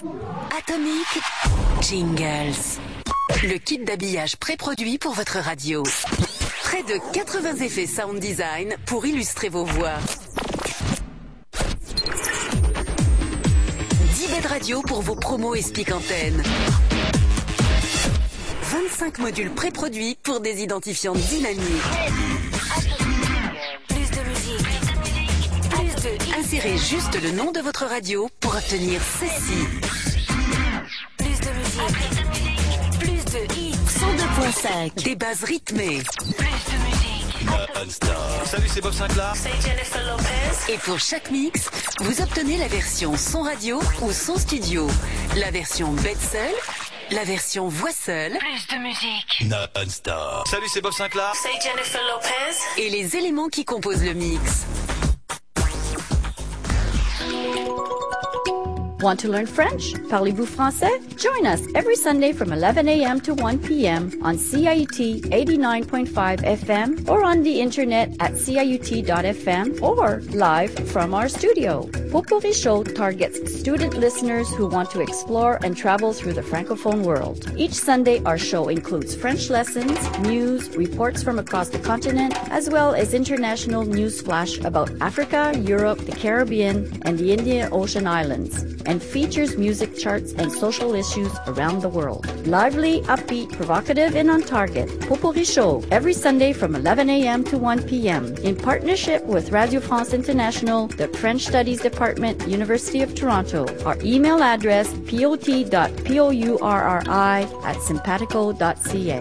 Atomic Jingles. Le kit d'habillage pré-produit pour votre radio. Près de 80 effets sound design pour illustrer vos voix. 10 bêtes radio pour vos promos et speak antennes. 25 modules pré-produits pour des identifiants dynamiques. Plus de musique. Plus de... Insérez juste le nom de votre radio pour obtenir ceci. Plus de musique. Plus de hits. 102.5. Des bases rythmées. Plus de musique. Salut, c'est Bob Sinclair. C'est Jennifer Lopez. Et pour chaque mix, vous obtenez la version son radio ou son studio. La version bête seule. La version voix seule. Plus de musique. Non-stop. Salut, c'est Bob Sinclair. C'est Jennifer Lopez. Et les éléments qui composent le mix. Want to learn French? Parlez-vous français? Join us every Sunday from 11 a.m. to 1 p.m. on CIUT 89.5 FM or on the internet at ciut.fm or live from our studio. Potpourri Show targets student listeners who want to explore and travel through the Francophone world. Each Sunday, our show includes French lessons, news, reports from across the continent, as well as international news flash about Africa, Europe, the Caribbean, and the Indian Ocean Islands, and features music charts and social issues around the world. Lively, upbeat, provocative, and on target. Potpourri Show, every Sunday from 11 a.m. to 1 p.m. in partnership with Radio France International, the French Studies Department, University of Toronto. Our email address, pot.pourri@simpatico.ca.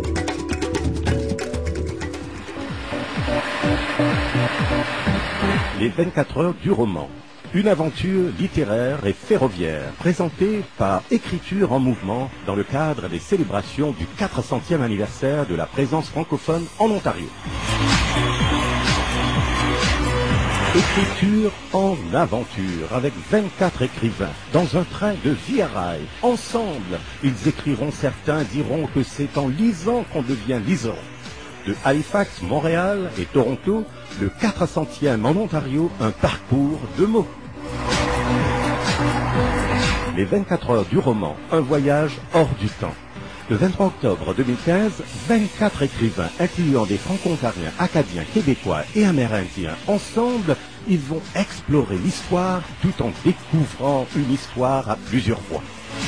Les 24 heures du roman. Une aventure littéraire et ferroviaire, présentée par Écriture en mouvement dans le cadre des célébrations du 400e anniversaire de la présence francophone en Ontario. Écriture en aventure, avec 24 écrivains, dans un train de Via Rail. Ensemble, ils écriront, certains diront que c'est en lisant qu'on devient lisant. De Halifax, Montréal et Toronto, le 400e en Ontario, un parcours de mots. Les 24 heures du roman, un voyage hors du temps. Le 23 octobre 2015, 24 écrivains, incluant des franco-ontariens, acadiens, québécois et amérindiens, ensemble, ils vont explorer l'histoire tout en découvrant une histoire à plusieurs voix.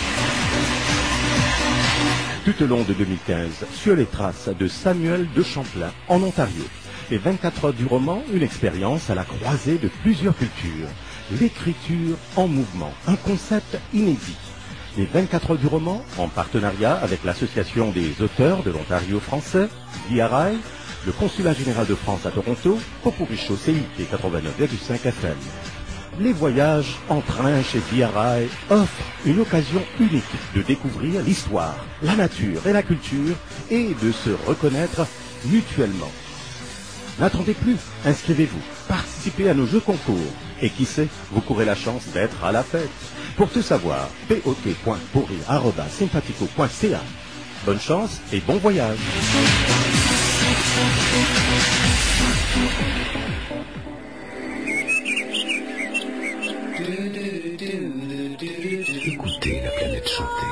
Tout au long de 2015, sur les traces de Samuel de Champlain, en Ontario. Les 24 heures du roman, une expérience à la croisée de plusieurs cultures. L'écriture en mouvement, un concept inédit. Les 24 heures du roman, en partenariat avec l'Association des auteurs de l'Ontario français, Via Rail, le Consulat général de France à Toronto, Potpourri Show CIUT 89,5 FM. Les voyages en train chez Via Rail offrent une occasion unique de découvrir l'histoire, la nature et la culture et de se reconnaître mutuellement. N'attendez plus, inscrivez-vous, participez à nos jeux concours et qui sait, vous courez la chance d'être à la fête. Pour tout savoir, pot.pourri@simpatico.ca. Bonne chance et bon voyage. Écoutez la planète chanter.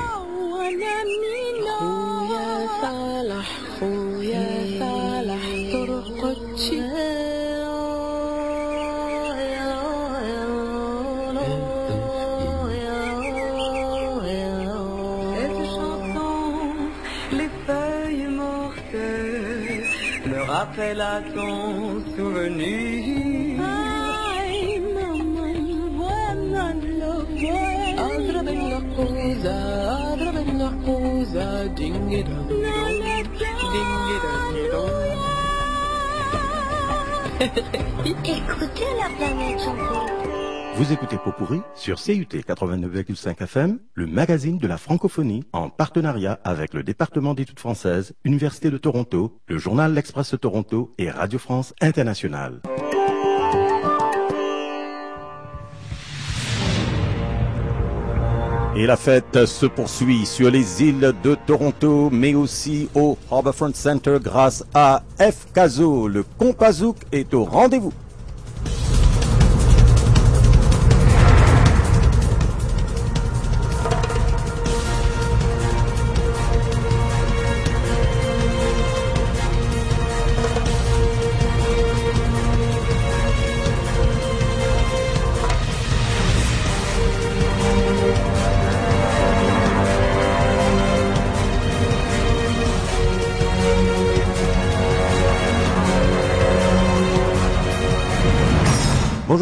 Rappelle à ton souvenir. Écoutez la planète chanter. Vous écoutez Potpourri sur CIUT 89,5 FM, le magazine de la francophonie, en partenariat avec le département d'études françaises, Université de Toronto, le journal L'Express de Toronto et Radio France Internationale. Et la fête se poursuit sur les îles de Toronto, mais aussi au Harbourfront Center grâce à FCASO. Le Compazouk est au rendez-vous.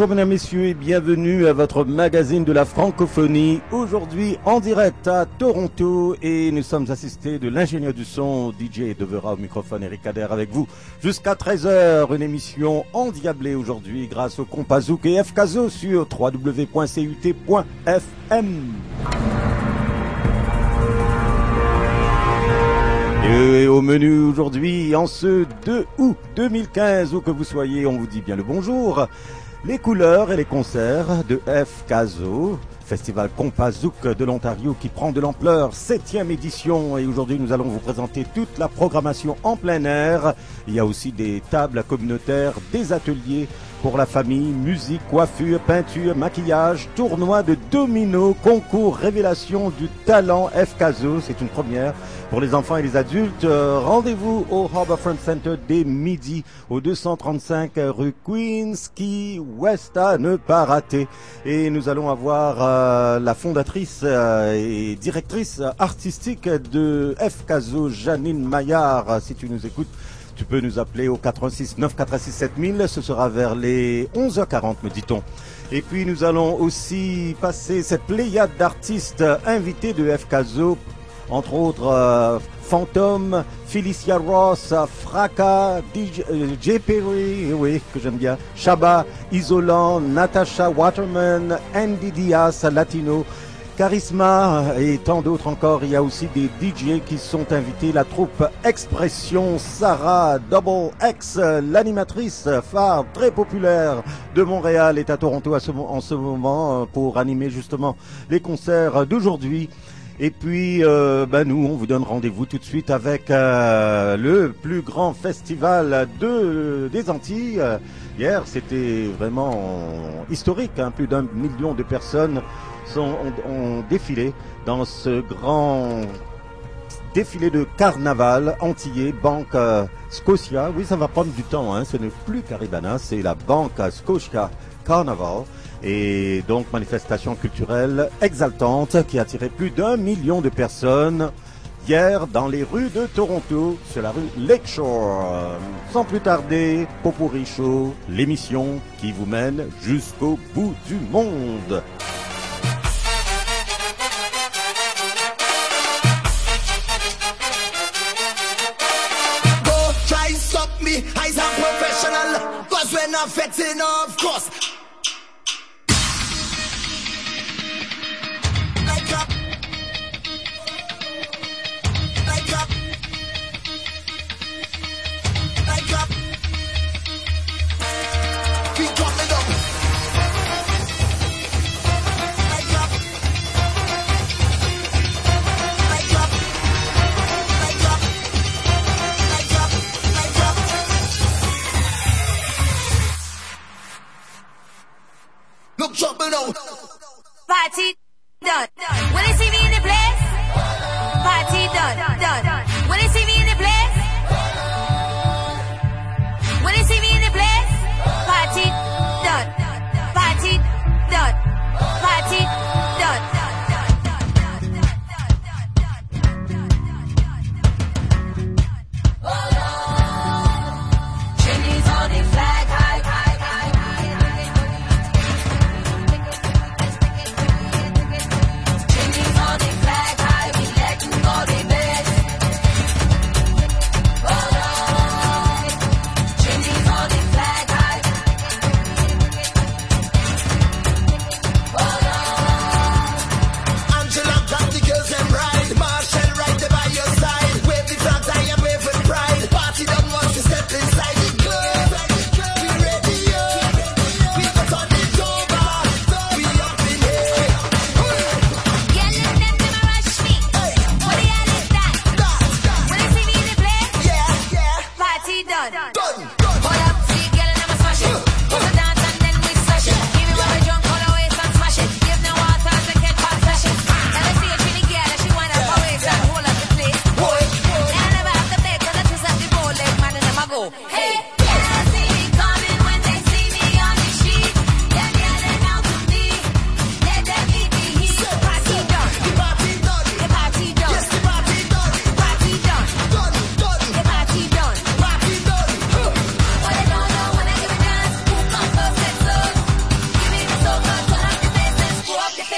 Bonjour mesdames, messieurs et bienvenue à votre magazine de la francophonie. Aujourd'hui en direct à Toronto et nous sommes assistés de l'ingénieur du son DJ Devera au microphone, Eric Kader avec vous jusqu'à 13h. Une émission endiablée aujourd'hui grâce au Compazouk et FKZO sur www.cut.fm. Et au menu aujourd'hui, en ce 2 août 2015, où que vous soyez, on vous dit bien le bonjour. Les couleurs et les concerts de FKZO, Festival Compazouk de l'Ontario qui prend de l'ampleur, 7e édition. Et aujourd'hui, nous allons vous présenter toute la programmation en plein air. Il y a aussi des tables communautaires, des ateliers pour la famille, musique, coiffure, peinture, maquillage, tournoi de dominos, concours, révélation du talent FKZO. C'est une première pour les enfants et les adultes. Rendez-vous au Harbourfront Center dès midi au 235 rue Queensquay West à ne pas rater. Et nous allons avoir la fondatrice et directrice artistique de FKZO, Janine Maillard. Si tu nous écoutes, tu peux nous appeler au 86 946 7000, ce sera vers les 11h40 me dit-on. Et puis nous allons aussi passer cette pléiade d'artistes invités de FKZO, entre autres Phantom, Felicia Ross, Fraka, J. Perry, oui, que j'aime bien, Shabba, Isolant, Natasha Waterman, Andy Diaz, Latino, Charisma et tant d'autres encore. Il y a aussi des DJ qui sont invités. La troupe Expression, Sarah, Double X, l'animatrice phare très populaire de Montréal est à Toronto en ce moment pour animer justement les concerts d'aujourd'hui. Et puis, nous, on vous donne rendez-vous tout de suite avec le plus grand festival des Antilles. Hier, c'était vraiment historique, hein, plus d'1 million de personnes ont défilé dans ce grand défilé de carnaval antillais, Banque Scotia. Oui, ça va prendre du temps, hein. Ce n'est plus Caribana, c'est la Banque Scotia Carnaval. Et donc, manifestation culturelle exaltante qui a attiré plus d'1 million de personnes hier dans les rues de Toronto, sur la rue Lakeshore. Sans plus tarder, Popurrí Show, l'émission qui vous mène jusqu'au bout du monde. Eyes are professional, cause we're not fetting of course. Like up, like up, like up. Feet coming up. Like up, like up, like up, like up, like up. Look, trouble now. Party done. When they see me in the place, party done. When they see me in the place, when they see me in the place, party done. Party done. Party done. Chimneys on the flag high, high, high, high, high. Chimneys on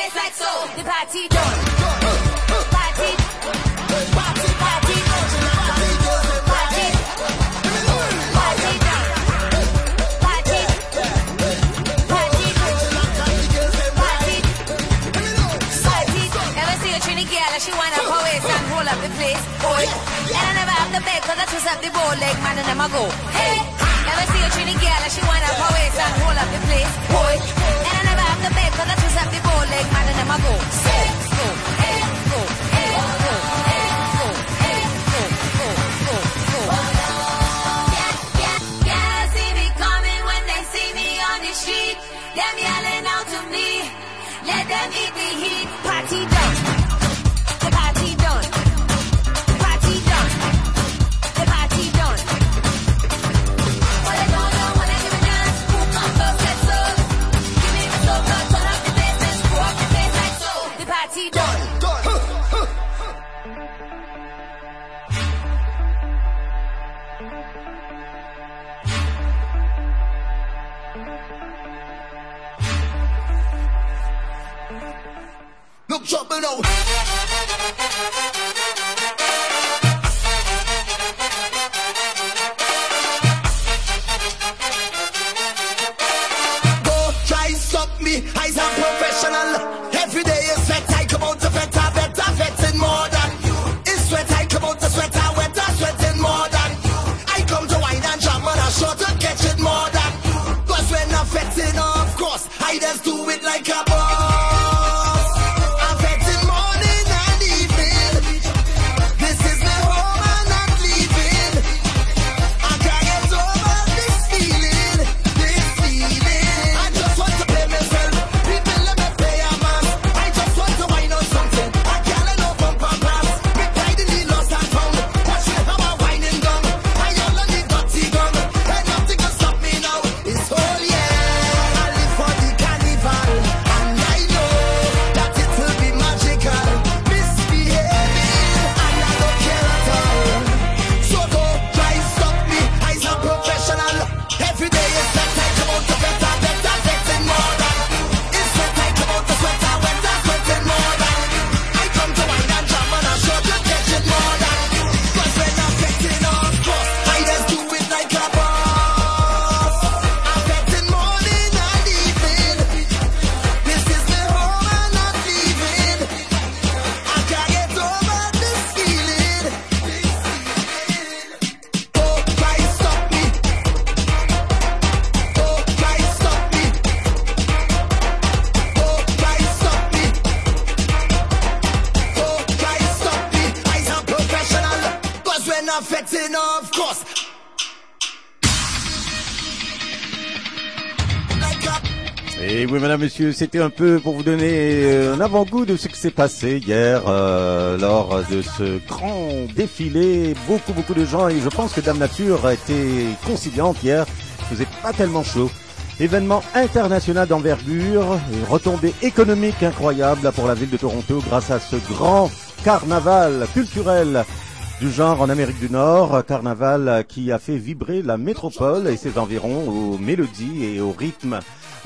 place like so. The party done. Party. Party. Party. Party. Party done. Party. Party. Party. Party. Ever see a Trini girl and she wind up her waist and hold up the place? Boy. And I never have the bed cause I twist up the bow leg man and them I go. Hey. Ever see a Trini girl and she wind up her waist and hold up the place? Boy. And I never have the bed cause I twist up the bow leg man and them I go. Say, go, hey, go, hey, go, hey, go, hey, go, go, go, go. Yeah, see me coming when they see me on the street. Them yelling out to me. Let them eat the heat. Party done. The party done. The party done. The party done. What I don't know when I give a dance. Who comes first, let's go. Give me the soul, turn up the bass and screw up the bass like so. The party done. Look trouble now. Go try stop me, I's a professional. Every day is sweat, I come out to better, vetting more than you. It's sweat, I come out to sweater, wetter, sweating more than you. I come to wine and jam and I sure to catch it more than you. Cause when I'm fetting, of course, I just do it like a boss. Et oui, mesdames, messieurs, c'était un peu pour vous donner un avant-goût de ce qui s'est passé hier lors de ce grand défilé. Beaucoup de gens, et je pense que Dame Nature a été conciliante hier. Il faisait pas tellement chaud. Événement international d'envergure, une retombée économique incroyable pour la ville de Toronto grâce à ce grand carnaval culturel du genre en Amérique du Nord, carnaval qui a fait vibrer la métropole et ses environs aux mélodies et au rythme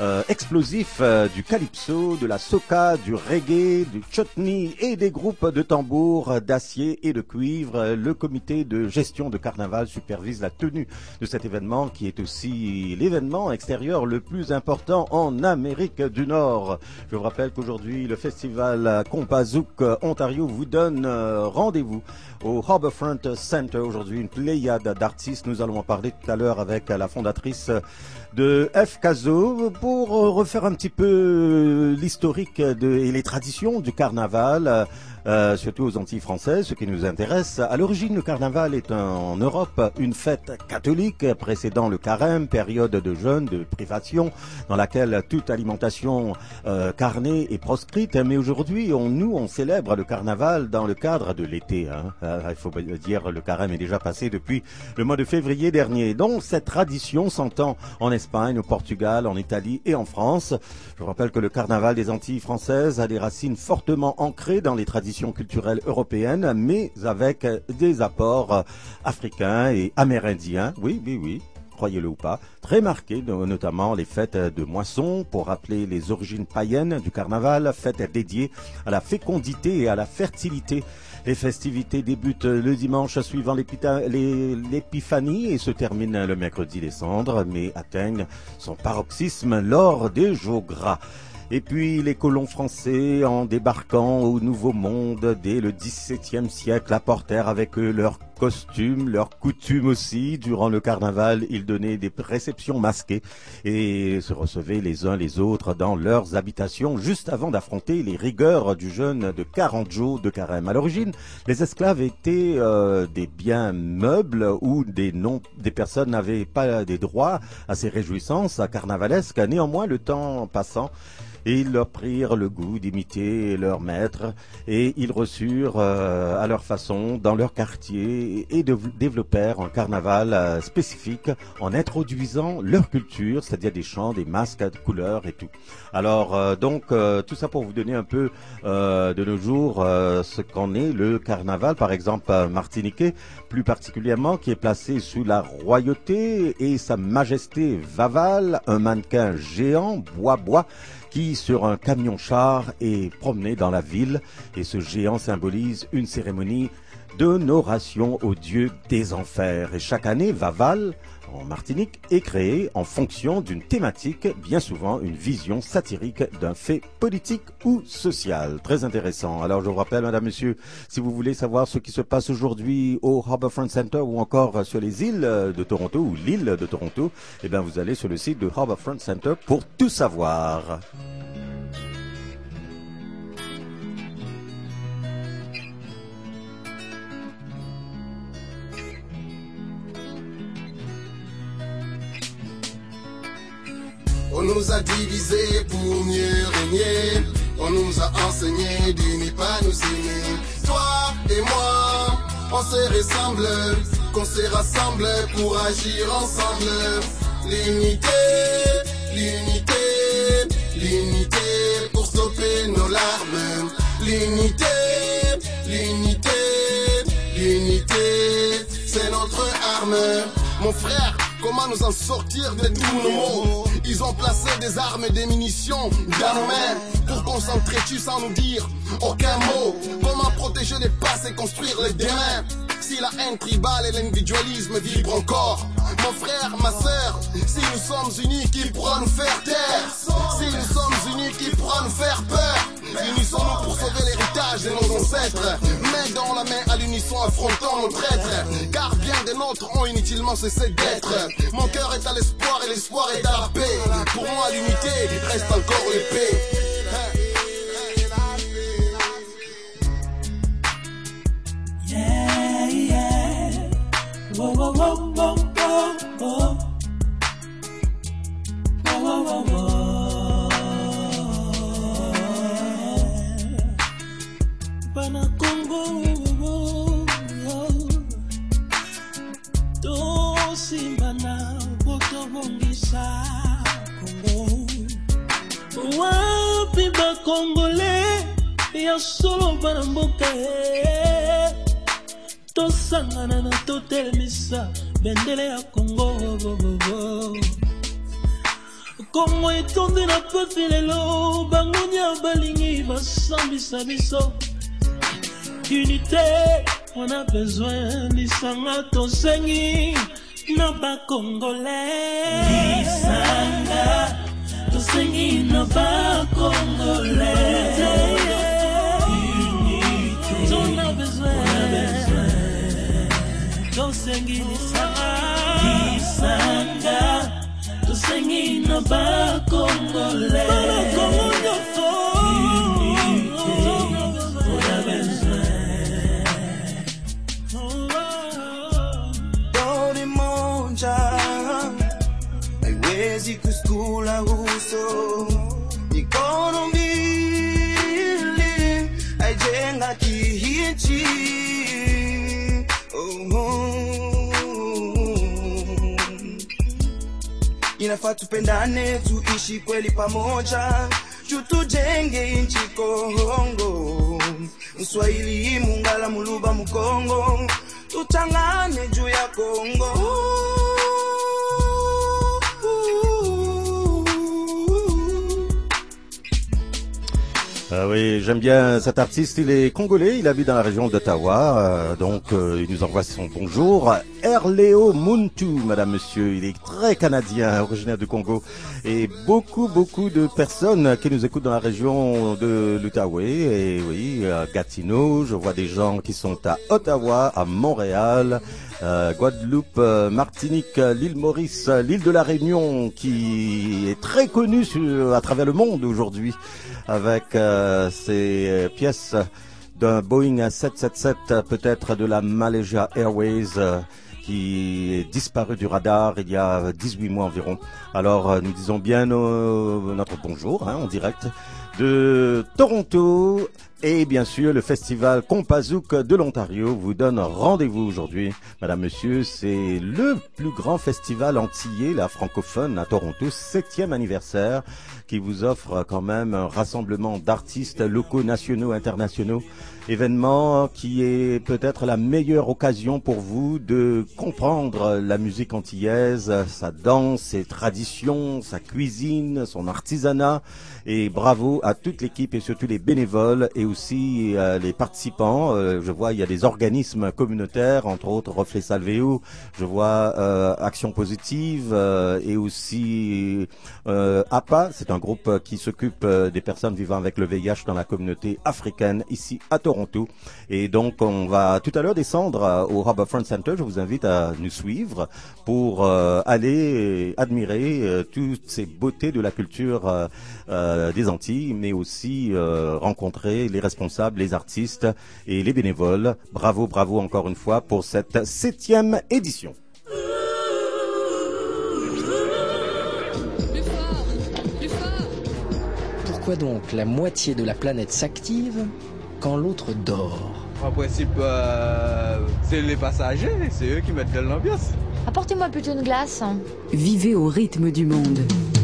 explosif du calypso, de la soca, du reggae, du chutney et des groupes de tambours d'acier et de cuivre. Le comité de gestion de carnaval supervise la tenue de cet événement qui est aussi l'événement extérieur le plus important en Amérique du Nord. Je vous rappelle qu'aujourd'hui le festival Compazouk Ontario vous donne rendez-vous au Harbourfront Center. Aujourd'hui une pléiade d'artistes. Nous allons en parler tout à l'heure avec la fondatrice de FCASO pour refaire un petit peu l'historique et les traditions du carnaval, surtout aux Antilles françaises, ce qui nous intéresse. À l'origine, le carnaval est en Europe une fête catholique précédant le carême, période de jeûne, de privation, dans laquelle toute alimentation carnée est proscrite. Mais aujourd'hui, on célèbre le carnaval dans le cadre de l'été. Il faut dire, le carême est déjà passé depuis le mois de février dernier. Donc, cette tradition s'entend en Espagne, au Portugal, en Italie et en France. Je vous rappelle que le carnaval des Antilles françaises a des racines fortement ancrées dans les traditions culturelles européennes, mais avec des apports africains et amérindiens. Oui. croyez-le ou pas, très marquée, notamment les fêtes de moisson pour rappeler les origines païennes du carnaval, fête dédiée à la fécondité et à la fertilité. Les festivités débutent le dimanche suivant l'épiphanie et se terminent le mercredi des cendres, mais atteignent son paroxysme lors des jours gras. Et puis les colons français, en débarquant au Nouveau Monde dès le XVIIe siècle, apportèrent avec eux leurs costumes, leurs coutumes aussi. Durant le carnaval, ils donnaient des réceptions masquées et se recevaient les uns les autres dans leurs habitations juste avant d'affronter les rigueurs du jeûne de 40 jours de carême. À l'origine, les esclaves étaient des biens meubles où des personnes n'avaient pas des droits à ces réjouissances carnavalesques. Néanmoins, le temps passant, et ils leur prirent le goût d'imiter leur maître et ils reçurent à leur façon dans leur quartier et développèrent un carnaval spécifique en introduisant leur culture, c'est-à-dire des chants, des masques de couleurs et tout. Alors donc tout ça pour vous donner un peu de nos jours ce qu'en est le carnaval, par exemple martiniquais, plus particulièrement, qui est placé sous la royauté et sa majesté Vaval, un mannequin géant bois qui sur un camion-char est promené dans la ville, et ce géant symbolise une cérémonie d'honoration au dieu des enfers. Et chaque année, Vaval, en Martinique, est créé en fonction d'une thématique, bien souvent une vision satirique d'un fait politique ou social. Très intéressant. Alors je vous rappelle, mesdames, messieurs, si vous voulez savoir ce qui se passe aujourd'hui au Harbourfront Center ou encore sur les îles de Toronto ou l'île de Toronto, eh bien vous allez sur le site de Harbourfront Center pour tout savoir. On nous a divisés pour mieux régner. On nous a enseigné de ne pas nous aimer. Toi et moi, on se ressemble, qu'on se rassemble pour agir ensemble. L'unité, l'unité, l'unité pour stopper nos larmes. L'unité, l'unité, l'unité, c'est notre arme. Mon frère, comment nous en sortir de tous nos maux? Ils ont placé des armes et des munitions dans nos mains pour concentrer-tu sans nous dire aucun mot. Comment protéger les passés et construire les demain si la haine tribale et l'individualisme vibrent encore? Mon frère, ma sœur, si nous sommes unis, qui pourra nous faire taire? Si nous sommes unis, qui pourra nous faire peur? Unissons-nous pour sauver l'héritage de nos ancêtres. Main dans la main à l'unisson, affrontons nos traîtres. Car bien des nôtres ont inutilement cessé d'être. Mon cœur est à l'espoir et l'espoir est à la paix. Pour moi l'unité reste encore l'épée. Yeah, yeah. Whoa, whoa, whoa, whoa, whoa, whoa. Whoa, whoa, whoa, whoa. Bana Congo, to simbana boto bongisa Congo. Wapi ba Congolais ya solo bana mboka. To sangana na to telemisa bendele ya Congo. Congo etonde na peuple lelo bangonya balingi basambisa biso. Unité, on a besoin d'Isanga Tosengi, non pas congolais. L'Isanga Tosengi, non pas congolais. Unité, on a besoin Tosengi, L'Isanga Tosengi, non pas congolais. Haiwezi kuskula uso mikono mbili aijenga kihichi. Inafaa tupendane, tuishi kweli pamoja, tujenge nchi Kongo. Mswahili, Mungala, Muluba, Mkongo, tutangane juu ya Kongo. Oui, j'aime bien cet artiste, il est congolais, il habite dans la région d'Ottawa, il nous envoie son bonjour. Erleo Muntu, madame, monsieur, il est très canadien, originaire du Congo, et beaucoup de personnes qui nous écoutent dans la région de l'Outaouais, et oui, à Gatineau, je vois des gens qui sont à Ottawa, à Montréal, Guadeloupe, Martinique, l'île Maurice, l'île de la Réunion, qui est très connue à travers le monde aujourd'hui, avec ces pièces d'un Boeing 777, peut-être de la Malaysia Airways, qui est disparu du radar il y a 18 mois environ. Alors nous disons bien notre bonjour en direct de Toronto. Et bien sûr, le festival Compazouk de l'Ontario vous donne rendez-vous aujourd'hui. Madame, monsieur, c'est le plus grand festival antillais, la francophone, à Toronto, 7e anniversaire, qui vous offre quand même un rassemblement d'artistes locaux, nationaux, internationaux. Événement qui est peut-être la meilleure occasion pour vous de comprendre la musique antillaise, sa danse, ses traditions, sa cuisine, son artisanat. Et bravo à toute l'équipe et surtout les bénévoles et aussi les participants. Je vois il y a des organismes communautaires, entre autres Reflet Salvéo, je vois Action Positive et aussi APA, c'est un groupe qui s'occupe des personnes vivant avec le VIH dans la communauté africaine ici à Toronto. Et donc on va tout à l'heure descendre au Harbourfront Center. Je vous invite à nous suivre pour aller admirer toutes ces beautés de la culture des Antilles, mais aussi rencontrer les responsables, les artistes et les bénévoles. Bravo encore une fois pour cette 7e édition. Pourquoi donc la moitié de la planète s'active quand l'autre dort? En principe, c'est les passagers, c'est eux qui mettent de l'ambiance. Apportez-moi plutôt une glace. Vivez au rythme du monde.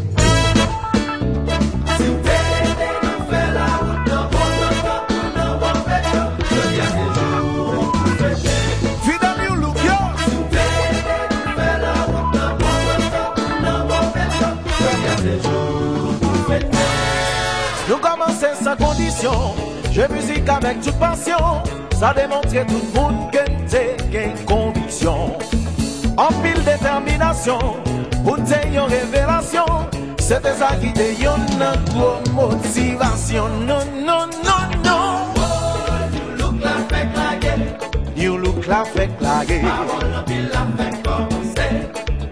Nous commençons sans condition, je musique avec toute passion, ça démontre tout le monde que t'es une conviction. En pile détermination, pour t'es une révélation, c'était ça qui t'est une grosse motivation. Non. You look like fake like you look like fake like I wanna be la fake commencer.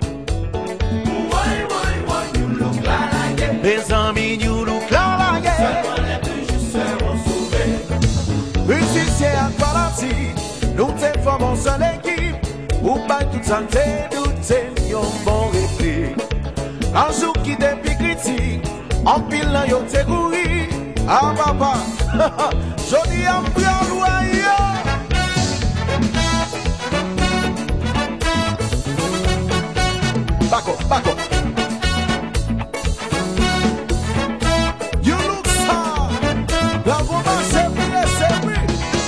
Why, you look like les amis, you look like seulement les plus justes seront sauvés. Une succès à Valenti, nous t'es formons seule équipe, ou pas toute santé, nous t'es yon bon réplique. Un jour qui depuis critique, en pile là yon t'es couru. Ah papa, jodi en bras loyal. Back up. You look sad. La woman c'est oui.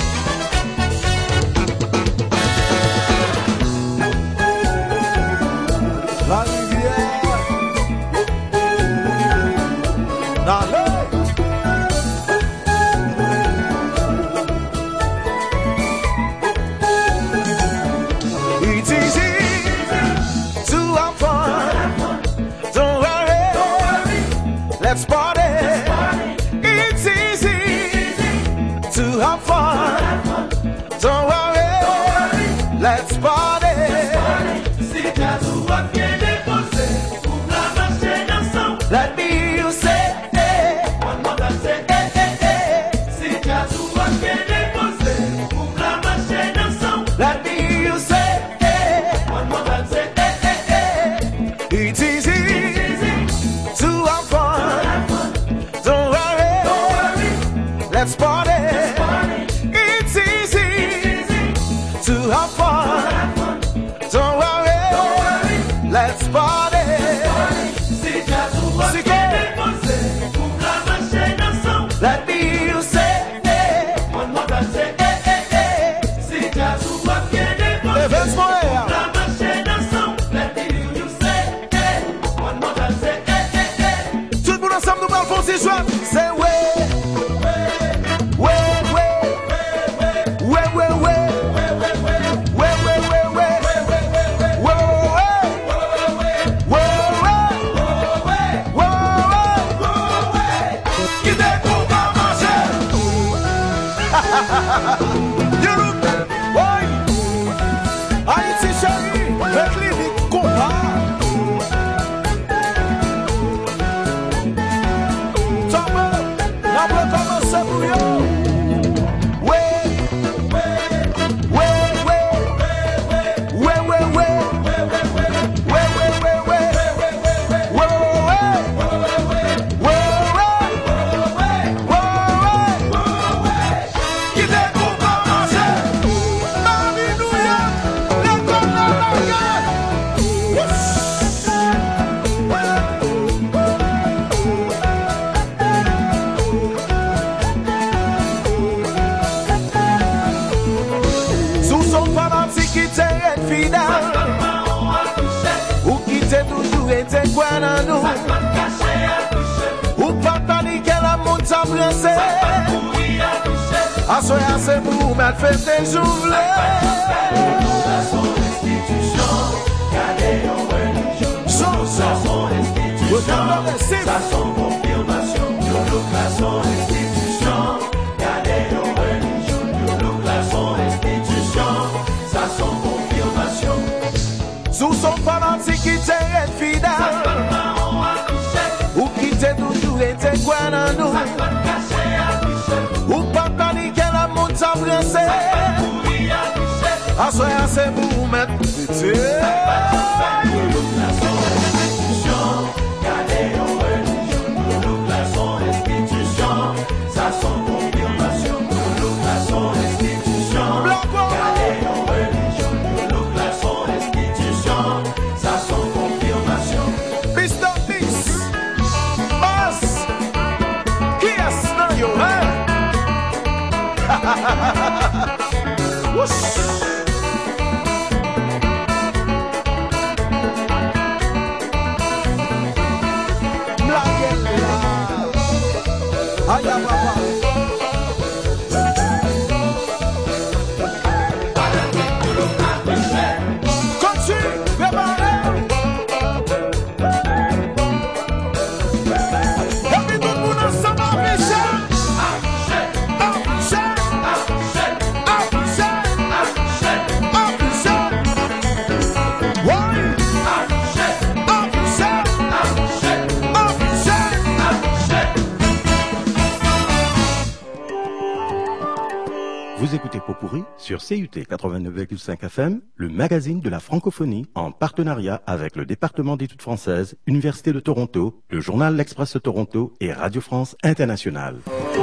La rivière. Allez. It's easy to have fun. Don't worry. Let's party. It's easy to have fun. Don't worry. Let's party. Si t'as tout à bien déposé, pour la marcher ensemble. Let me hear you say, one more time say, Si t'as tout à bien déposé, pour la marcher ensemble. Let me hear you say, one more time say, It's easy to have fun. Don't worry. Let's party. It's easy to have fun. Don't worry. Let's party. Si t'as tout à bien déposé, pour la marcher ensemble. Let me hear you say, one more time say, Si t'as tout à bien déposé, pour la marcher ensemble. Let me hear you say, one more time say, Tout le monde ensemble nous parlons si joie. C'est ouais. You look, boy. Haïti chérie, le clinique combat. Tombe, la bloc commence pour yo. Te kwa nan nou ou pa panike la moun ta blese Asoy ase pou met fete jouvle Sa son institution Gade yon religion Sa son institution Sa son confirmation Yon look la son institution Gade yon religion Yon look la son institution Sa son confirmation Sou son fanatik ki te et fidèle ou ki te toujou ete kwa nan nou ou pa panike la moun ta blese Asoy ase pou met fete Yon look la son institution Gade yon religion Yon look la son institution Sa son confirmation Yon look la son institution Gade yon religion Yon look la son institution Sa son confirmation Mr. Peace Boss Kies nan yo Whoosh Aya papa Country, prepare Every good moon and summer vision Vous écoutez Pot-Pourri sur CUT 89,5 FM, le magazine de la francophonie, en partenariat avec le département d'études françaises, Université de Toronto, le journal L'Express de Toronto et Radio France Internationale.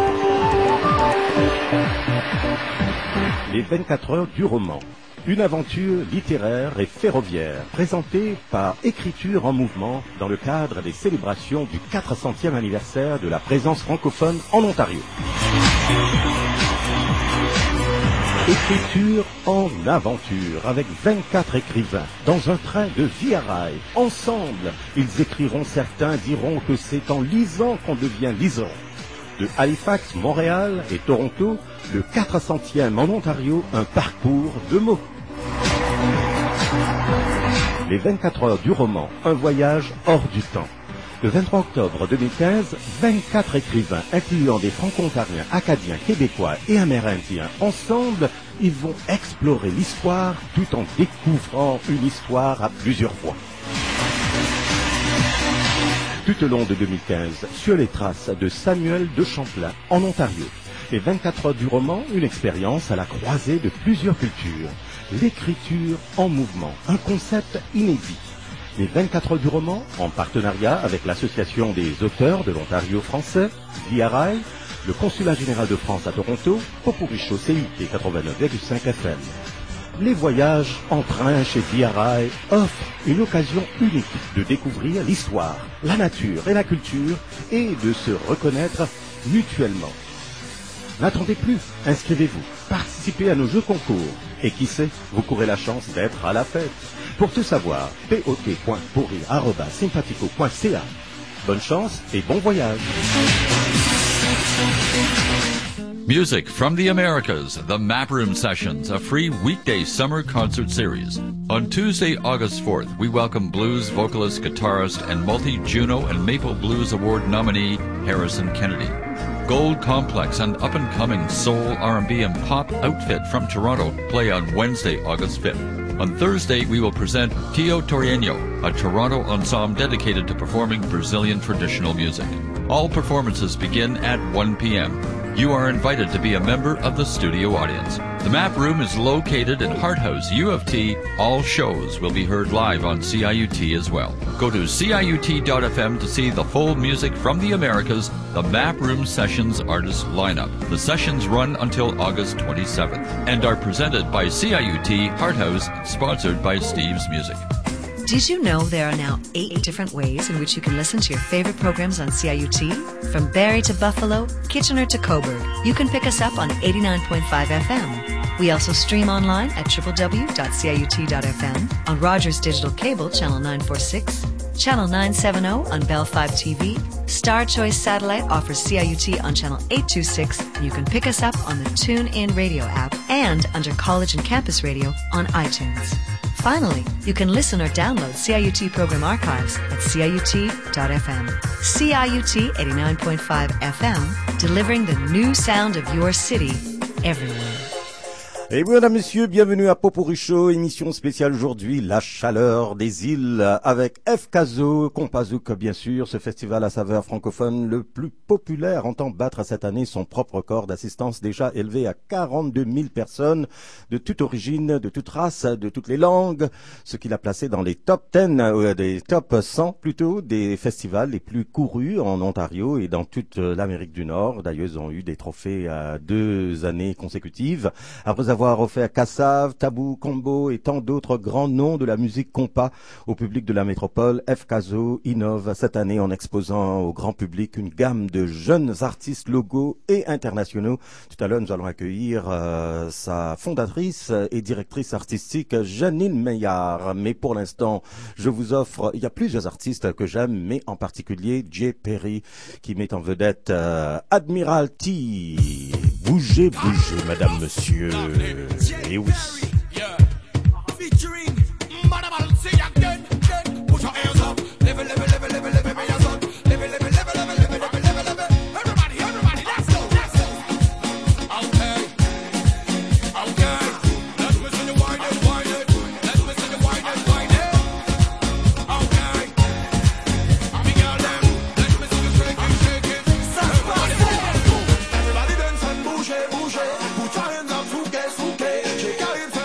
Les 24 heures du roman. Une aventure littéraire et ferroviaire, présentée par Écriture en Mouvement dans le cadre des célébrations du 400e anniversaire de la présence francophone en Ontario. Écriture en aventure, avec 24 écrivains, dans un train de vie à rail. Ensemble, ils écriront, certains diront que c'est en lisant qu'on devient lisant. De Halifax, Montréal et Toronto, le 400e en Ontario, un parcours de mots. Les 24 heures du roman, un voyage hors du temps. Le 23 octobre 2015, 24 écrivains, incluant des franco-ontariens, acadiens, québécois et amérindiens, ensemble, ils vont explorer l'histoire tout en découvrant une histoire à plusieurs voix. Tout au long de 2015, sur les traces de Samuel de Champlain, en Ontario. Les 24 heures du roman, une expérience à la croisée de plusieurs cultures. L'écriture en mouvement, un concept inédit. Les 24 heures du roman, en partenariat avec l'Association des auteurs de l'Ontario français, l'IARAI, le Consulat général de France à Toronto, Pot-Pourri Show CUT 89,5 FM. Les voyages en train chez VRI offrent une occasion unique de découvrir l'histoire, la nature et la culture et de se reconnaître mutuellement. N'attendez plus, inscrivez-vous, participez à nos jeux concours et qui sait, vous courez la chance d'être à la fête. Pour tout savoir, pot.pourri@sympathico.ca. Bonne chance et bon voyage. Music from the Americas, the Map Room Sessions, a free weekday summer concert series. On Tuesday, August 4th, we welcome blues vocalist, guitarist, and multi-Juno and Maple Blues Award nominee Harrison Kennedy. Gold Complex, an up-and-coming soul, R&B, and pop outfit from Toronto, play on Wednesday, August 5th. On Thursday, we will present Tio Torreño, a Toronto ensemble dedicated to performing Brazilian traditional music. All performances begin at 1 p.m. You are invited to be a member of the studio audience. The Map Room is located in Hart House, U of T. All shows will be heard live on CIUT as well. Go to CIUT.FM to see the full music from the Americas, the Map Room Sessions artist lineup. The sessions run until August 27th and are presented by CIUT Hart House, sponsored by Steve's Music. Did you know there are now 8 different ways in which you can listen to your favorite programs on CIUT? From Barrie to Buffalo, Kitchener to Cobourg, you can pick us up on 89.5 FM. We also stream online at www.ciut.fm, on Rogers Digital Cable, Channel 946, Channel 970 on Bell 5 TV, Star Choice Satellite offers CIUT on Channel 826, and you can pick us up on the TuneIn Radio app and under College and Campus Radio on iTunes. Finally, you can listen or download CIUT program archives at CIUT.FM. CIUT 89.5 FM, delivering the new sound of your city everywhere. Et voilà, messieurs, bienvenue à Pot-Pourri Show, émission spéciale aujourd'hui, la chaleur des îles, avec FKZO, Compazouk, bien sûr, ce festival à saveur francophone le plus populaire entend battre cette année son propre record d'assistance déjà élevé à 42 000 personnes de toute origine, de toute race, de toutes les langues, ce qui l'a placé dans les top 10, des top 100 plutôt, des festivals les plus courus en Ontario et dans toute l'Amérique du Nord. D'ailleurs, ils ont eu des trophées à 2 années consécutives. Après avoir offert Kassav, Tabou, Combo et tant d'autres grands noms de la musique compas au public de la métropole, FKZO innove cette année en exposant au grand public une gamme de jeunes artistes locaux et internationaux. Tout à l'heure, nous allons accueillir sa fondatrice et directrice artistique, Janine Meillard. Mais pour l'instant, je vous offre, il y a plusieurs artistes que j'aime, mais en particulier Jay Perry, qui met en vedette Admiralty. Bougez, bougez, madame, monsieur. Et oui. Put your hands up, souke, souke. Shake your hips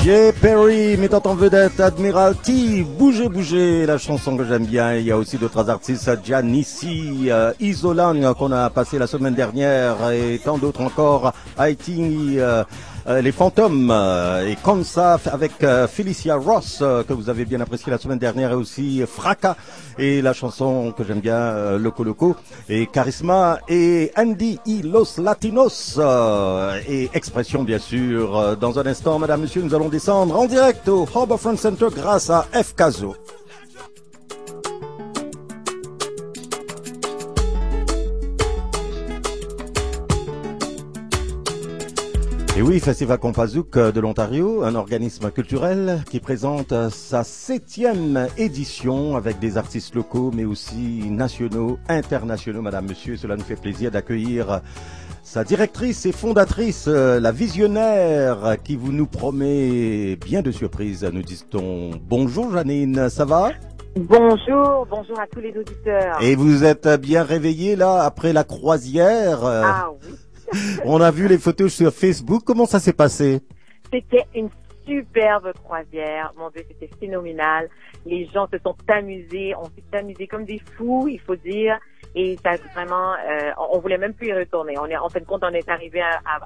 Jay Perry mettant en vedette Admiralty, Bougez Bougez, la chanson que j'aime bien. Il y a aussi d'autres artistes, Giannissi, Isolan qu'on a passé la semaine dernière et tant d'autres encore, Haiti, les Fantômes et Kansa avec Felicia Ross que vous avez bien apprécié la semaine dernière et aussi Fracas et la chanson que j'aime bien Loco Loco et Charisma et Andy y Los Latinos et Expression bien sûr. Dans un instant, mesdames, messieurs, nous allons descendre en direct au Harbourfront Center grâce à F. Caso. Et oui, Festival Compazouk de l'Ontario, un organisme culturel qui présente sa 7e édition avec des artistes locaux mais aussi nationaux, internationaux, madame, monsieur. Cela nous fait plaisir d'accueillir sa directrice et fondatrice, la visionnaire qui vous nous promet bien de surprises. Nous dit-on bonjour Janine, ça va? Bonjour à tous les auditeurs. Et vous êtes bien réveillés là après la croisière? Ah oui. On a vu les photos sur Facebook. Comment ça s'est passé? C'était une superbe croisière. Mon Dieu, c'était phénoménal. Les gens se sont amusés. On s'est amusés comme des fous, il faut dire. Et ça vraiment, on voulait même plus y retourner. En fin de compte, on est arrivé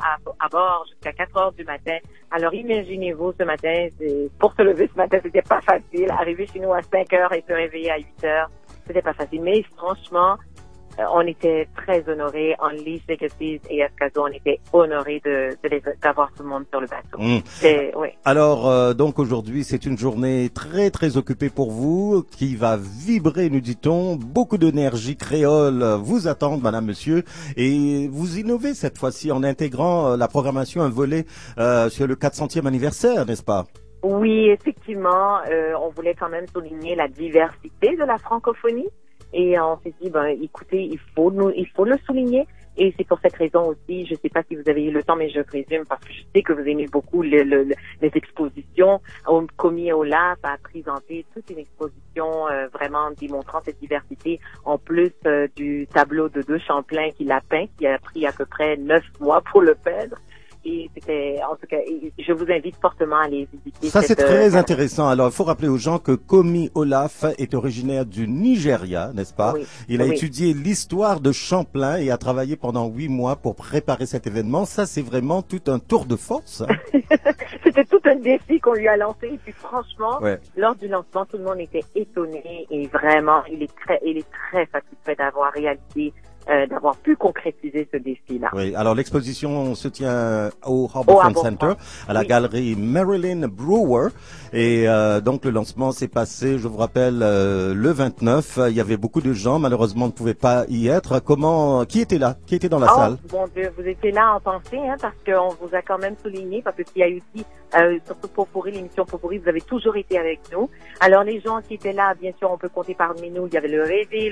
à bord jusqu'à 4 heures du matin. Alors imaginez-vous ce matin, pour se lever ce matin, c'était pas facile. Arriver chez nous à 5 heures et se réveiller à 8 heures, c'était pas facile. Mais franchement, on était très honorés, en Lease Legacies et Escazo, on était honorés d'avoir tout le monde sur le bateau. Oui. Alors, donc aujourd'hui, c'est une journée très très occupée pour vous, qui va vibrer, nous dit-on. Beaucoup d'énergie créole vous attendent, madame, monsieur. Et vous innovez cette fois-ci en intégrant la programmation, un volet sur le 400e anniversaire, n'est-ce pas? Oui, effectivement, on voulait quand même souligner la diversité de la francophonie. Et on s'est dit, écoutez, il faut le souligner. Et c'est pour cette raison aussi, je ne sais pas si vous avez eu le temps, mais je présume, parce que je sais que vous aimez beaucoup les expositions. Commis Olaf a présenté toute une exposition vraiment démontrant cette diversité, en plus du tableau de Champlain qu'il a peint, qui a pris à peu près 9 mois pour le peindre. Et c'était, en tout cas, je vous invite fortement à aller visiter. Ça, c'est très intéressant. Alors, il faut rappeler aux gens que Komi Olaf est originaire du Nigeria, n'est-ce pas? Oui. Il a étudié l'histoire de Champlain et a travaillé pendant 8 mois pour préparer cet événement. Ça, c'est vraiment tout un tour de force. C'était tout un défi qu'on lui a lancé. Et puis, franchement, lors du lancement, tout le monde était étonné et vraiment, il est très satisfait d'avoir réalisé d'avoir pu concrétiser ce défi-là. Oui, alors l'exposition se tient au Harbourfront Center, à la galerie Marilyn Brewer. Et donc le lancement s'est passé, je vous rappelle, le 29. Il y avait beaucoup de gens, malheureusement on ne pouvait pas y être. Qui était là? Qui était dans la salle? Mon Dieu, vous étiez là en pensée, parce qu'on vous a quand même souligné, parce qu'il y a eu aussi, surtout Popurrí, l'émission Popurrí, vous avez toujours été avec nous. Alors les gens qui étaient là, bien sûr, on peut compter parmi nous. Il y avait le Rédé,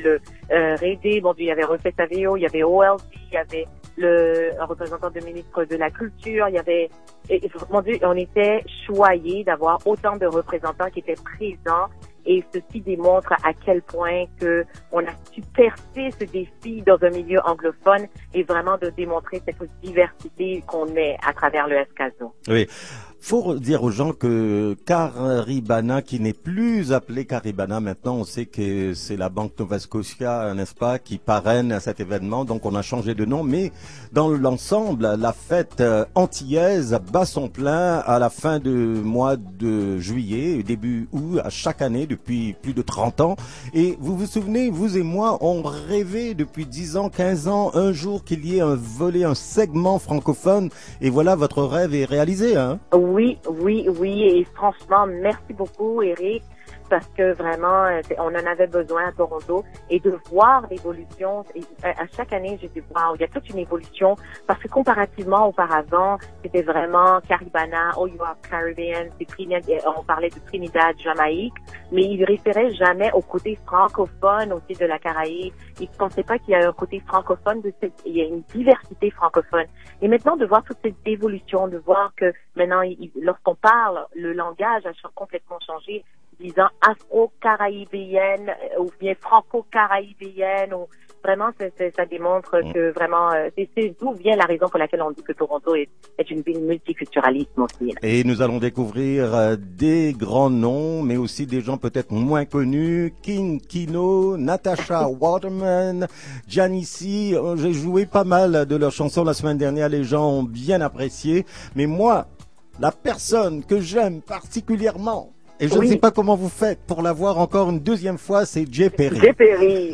Rédé, bon Dieu, il y avait Refait Savio, il y avait OLD, il y avait un représentant de ministre de la Culture, il y avait, mon Dieu, on était choyés d'avoir autant de représentants qui étaient présents. Et ceci démontre à quel point que on a su percer ce défi dans un milieu anglophone et vraiment de démontrer cette diversité qu'on est à travers le Escazo. Oui. Faut dire aux gens que Caribana, qui n'est plus appelé Caribana maintenant, on sait que c'est la Banque Nova Scotia, n'est-ce pas, qui parraine cet événement, donc on a changé de nom, mais dans l'ensemble, la fête antillaise bat son plein à la fin du mois de juillet, début août, à chaque année, depuis plus de 30 ans, et vous vous souvenez, vous et moi, on rêvait depuis 10 ans, 15 ans, un jour qu'il y ait un volet, un segment francophone, et voilà, votre rêve est réalisé, hein? Oui, et franchement, merci beaucoup, Eric, parce que vraiment, on en avait besoin à Toronto, et de voir l'évolution. À chaque année, j'ai dit, wow, il y a toute une évolution, parce que comparativement auparavant, c'était vraiment Caribana, Oh You Are Caribbean, on parlait de Trinidad, Jamaïque, mais ils ne référaient jamais au côté francophone aussi de la Caraïbe. Ils ne pensaient pas qu'il y a un côté francophone, il y a une diversité francophone. Et maintenant, de voir toute cette évolution, de voir que maintenant, lorsqu'on parle, le langage a complètement changé. disons, afro-caraïbéenne ou bien franco-caraïbéenne. Ou vraiment, ça démontre que vraiment, c'est d'où vient la raison pour laquelle on dit que Toronto est une ville multiculturaliste aussi. Et nous allons découvrir des grands noms, mais aussi des gens peut-être moins connus. King Kino, Natasha Waterman, Janissi. J'ai joué pas mal de leurs chansons la semaine dernière. Les gens ont bien apprécié. Mais moi, la personne que j'aime particulièrement, et je ne sais pas comment vous faites pour la voir encore une deuxième fois, c'est Jay Perry. Jay Perry.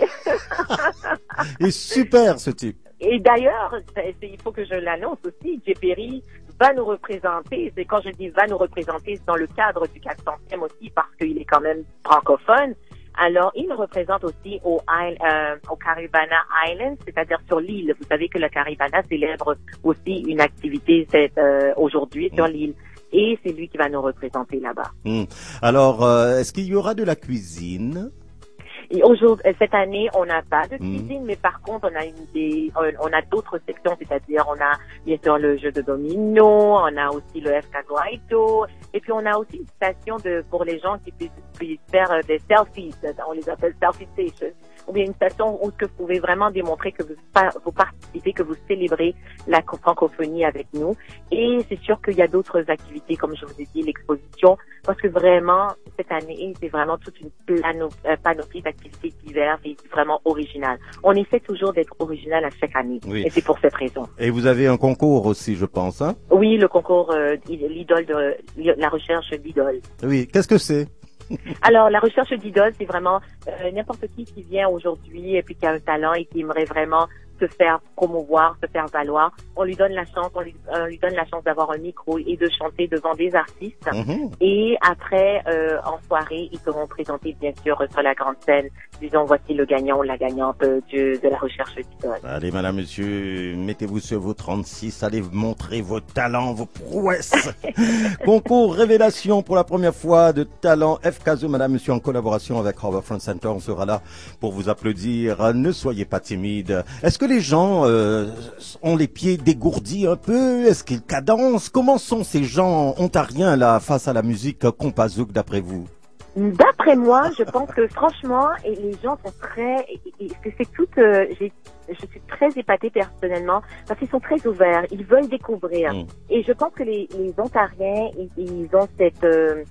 Et super ce type. Et d'ailleurs, il faut que je l'annonce aussi, Jay Perry va nous représenter. C'est quand je dis va nous représenter, c'est dans le cadre du 400e aussi, parce qu'il est quand même francophone. Alors, il nous représente aussi au Caribana Island, c'est-à-dire sur l'île. Vous savez que le Caribana célèbre aussi une activité aujourd'hui sur l'île. Et c'est lui qui va nous représenter là-bas. Alors, est-ce qu'il y aura de la cuisine? Et cette année, on n'a pas de cuisine, mais par contre, on a d'autres sections, c'est-à-dire on a bien sûr le jeu de domino, on a aussi le FK Guaido, et puis on a aussi une station pour les gens qui puissent faire des selfies, on les appelle selfie stations, ou bien une station où vous pouvez vraiment démontrer que vous participez, que vous célébrez la francophonie avec nous. Et c'est sûr qu'il y a d'autres activités, comme je vous ai dit, l'exposition, parce que vraiment, cette année, c'est vraiment toute une panoplie d'activités diverses et vraiment originales. On essaie toujours d'être original à chaque année. Oui. Et c'est pour cette raison. Et vous avez un concours aussi, je pense, hein? Oui, le concours la recherche d'idole. Oui, qu'est-ce que c'est? Alors, la recherche d'idole, c'est vraiment n'importe qui vient aujourd'hui et puis qui a un talent et qui aimerait vraiment se faire promouvoir, se faire valoir. On lui donne la chance, on lui donne la chance d'avoir un micro et de chanter devant des artistes. Et après, en soirée, ils seront présentés bien sûr sur la grande scène. Disons, voici le gagnant ou la gagnante de la recherche d'idole. Allez, madame, monsieur, mettez-vous sur vos 36, allez montrer vos talents, vos prouesses. Concours révélation pour la première fois de talent FKZO, madame, monsieur, en collaboration avec Harbourfront Center. On sera là pour vous applaudir. Ne soyez pas timide. Est-ce que les gens ont les pieds dégourdis un peu? Est-ce qu'ils cadencent? Comment sont ces gens ontariens là face à la musique Compazouk d'après vous? D'après moi, je pense que franchement, les gens sont très, c'est tout. Je suis très épatée personnellement parce qu'ils sont très ouverts, ils veulent découvrir. Et je pense que les Ontariens, ils ont cette,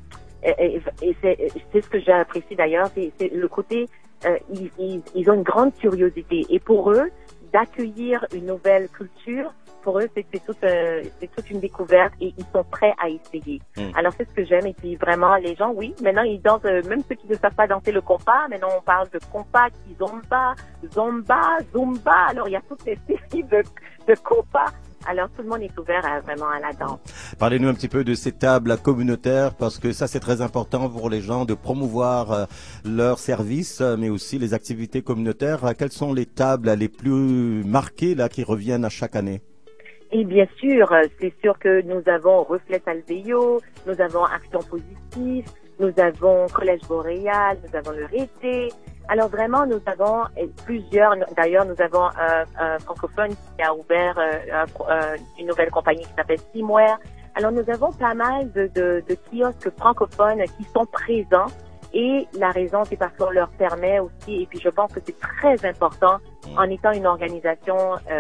c'est ce que j'ai apprécié d'ailleurs, c'est le côté, ils ont une grande curiosité et pour eux, d'accueillir une nouvelle culture, pour eux, c'est toute une découverte et ils sont prêts à essayer. Alors, c'est ce que j'aime. Et puis, vraiment, les gens, oui, maintenant, ils dansent, même ceux qui ne savent pas danser le compas, maintenant, on parle de compas, kizomba, zumba. Alors, il y a toutes ces séries de compas. Alors, tout le monde est ouvert vraiment à la danse. Parlez-nous un petit peu de ces tables communautaires, parce que ça, c'est très important pour les gens de promouvoir leurs services, mais aussi les activités communautaires. Quelles sont les tables les plus marquées là qui reviennent à chaque année? Et bien sûr, c'est sûr que nous avons Reflet Alveyo, nous avons Action Positive, nous avons Collège Boréal, nous avons le Rété. Alors vraiment, nous avons plusieurs. D'ailleurs, nous avons un francophone qui a ouvert une nouvelle compagnie qui s'appelle Simware. Alors, nous avons pas mal de kiosques francophones qui sont présents. Et la raison, c'est parce qu'on leur permet aussi, et puis je pense que c'est très important, en étant une organisation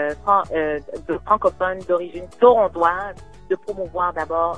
de francophones d'origine torontoise, de promouvoir d'abord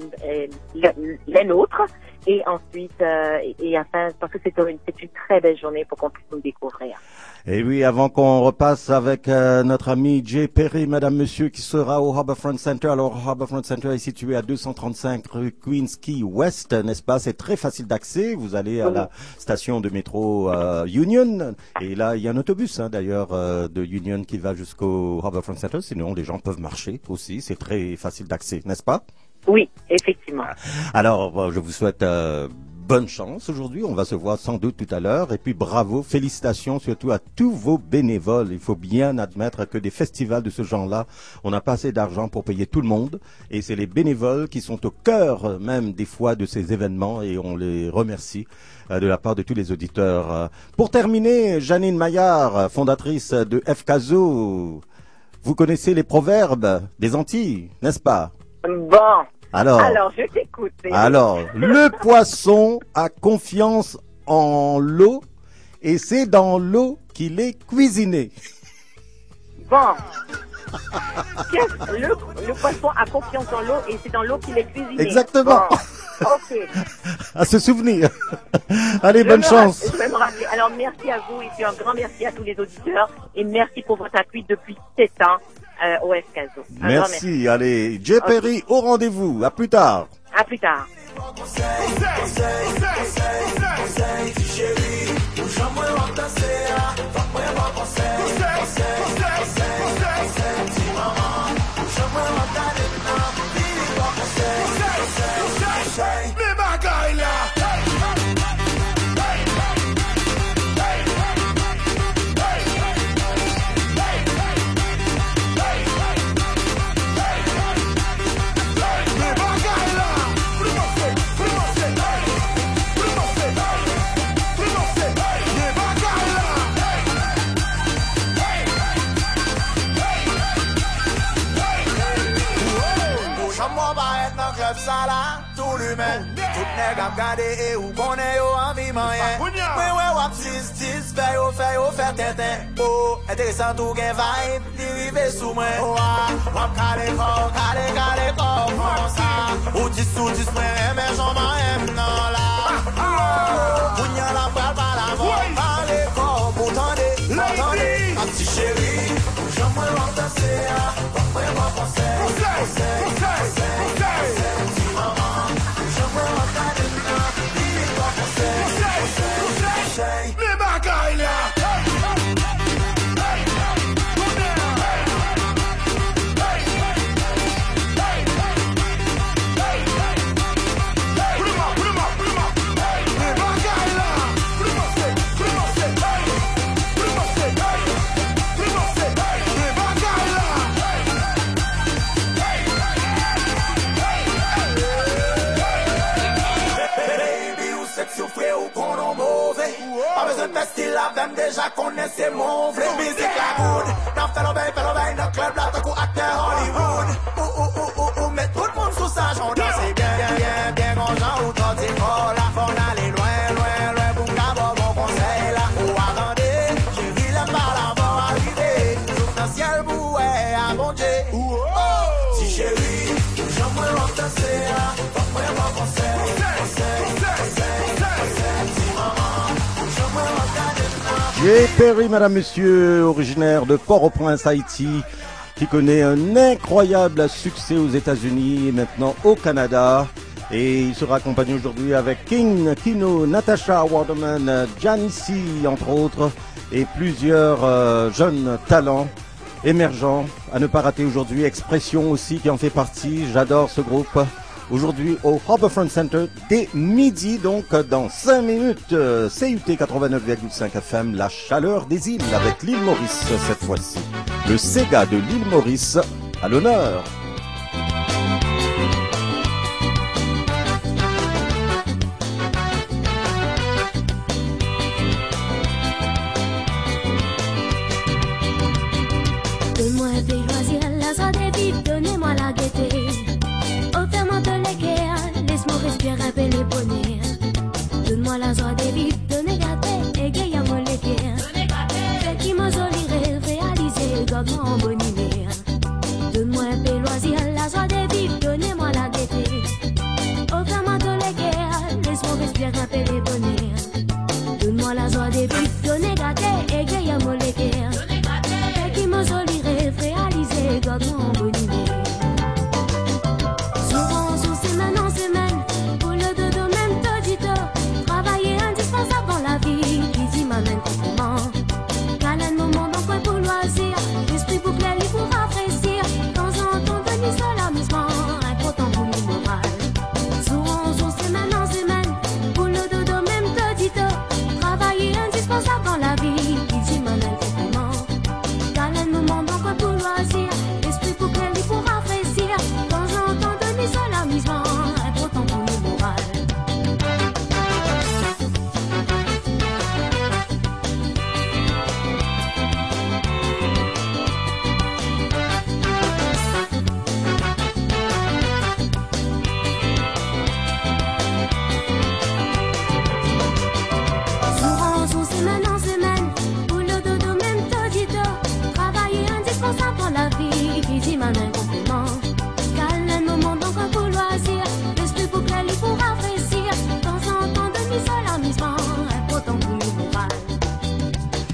les nôtres, et ensuite, et afin, parce que c'est une très belle journée pour qu'on puisse nous découvrir. Et oui, avant qu'on repasse avec notre ami Jay Perry, madame, monsieur, qui sera au Harbourfront Center. Alors, Harbourfront Center est situé à 235 rue Queens Quay West, n'est-ce pas? C'est très facile d'accès. Vous allez à la station de métro Union. Et là, il y a un autobus, d'ailleurs, de Union qui va jusqu'au Harbourfront Center. Sinon, les gens peuvent marcher aussi. C'est très facile d'accès, n'est-ce pas? Oui, effectivement. Alors, je vous souhaite bonne chance aujourd'hui. On va se voir sans doute tout à l'heure. Et puis bravo, félicitations surtout à tous vos bénévoles. Il faut bien admettre que des festivals de ce genre-là, on n'a pas assez d'argent pour payer tout le monde. Et c'est les bénévoles qui sont au cœur même des fois de ces événements. Et on les remercie de la part de tous les auditeurs. Pour terminer, Janine Maillard, fondatrice de FKZO. Vous connaissez les proverbes des Antilles, n'est-ce pas? Bon, Alors, je t'écoute. Alors, le poisson a confiance en l'eau et c'est dans l'eau qu'il est cuisiné. Bon. Le poisson a confiance en l'eau et c'est dans l'eau qu'il est cuisiné. Exactement. Bon. Ok. À se souvenir. Allez, bonne chance. Je vais me rappeler. Alors, merci à vous et puis un grand merci à tous les auditeurs et merci pour votre appui depuis 7 ans au Escazo. Merci. Allez, J. Perry au rendez-vous. À plus tard. À plus tard. Ça là, tout l'humain, tout nèg ap gade et ou connaît yo envie moyen. Ouais, wap sis, fait yo tintin. Oh, intéressant tout gen vibe, li rive sous moi. Wap kale ko, comme ça. Ou dis moi, mais j'en m'aime non là. Kounya la pral pa la mort, kale ko, pour tande, ma petite chérie. J'aimerais wap danser, wap penser. Me bagaille Style avec déjà connaissez mon vrai musique la good. N'a fait l'obéi dans club là tant acteur Hollywood. Ou met tout le monde sous sa jambe. C'est bien gonjan ou tant c'est fort là. Faut aller loin pour qu'avoir bon conseil là. Ou attendez, j'ai vu le par là va arriver. Tout dans ciel boué à mon Dieu. Si chérie, j'aimerais danser là. Faut pas penser. J. Perry, madame, monsieur, originaire de Port-au-Prince, Haïti, qui connaît un incroyable succès aux États-Unis et maintenant au Canada. Et il sera accompagné aujourd'hui avec King, Kino, Natasha Waterman, Janice, entre autres, et plusieurs jeunes talents émergents à ne pas rater aujourd'hui. Expression aussi qui en fait partie. J'adore ce groupe. Aujourd'hui au Harbourfront Center dès midi, donc dans 5 minutes, CUT 89,5 FM, la chaleur des îles avec l'île Maurice cette fois-ci. Le Sega de l'île Maurice à l'honneur. Donne-moi des loisirs, la joie de vivre, donnez-moi la gaieté. Laisse-moi respirer, rappeler le bonheur. Donne-moi la joie de vivre, donne gâter, égayer à mon léguer. Fais qui m'a joli rêve, réaliser, garde-moi en bonne humeur. Donne-moi un peu loisir.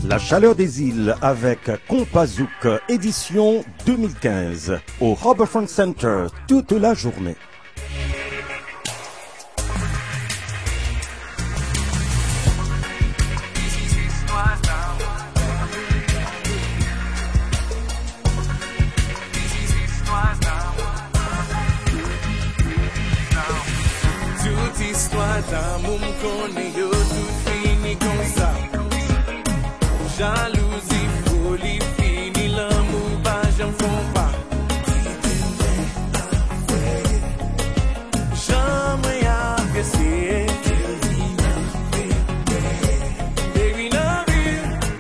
La chaleur des îles avec Compazouk, édition 2015, au Harbourfront Center, toute la journée. Toute histoire d'amour m'connait yo tout fini comme ça. Jalousie, folie, fini l'amour, pas j'en font pas. Jamais apprécié. Baby, love you.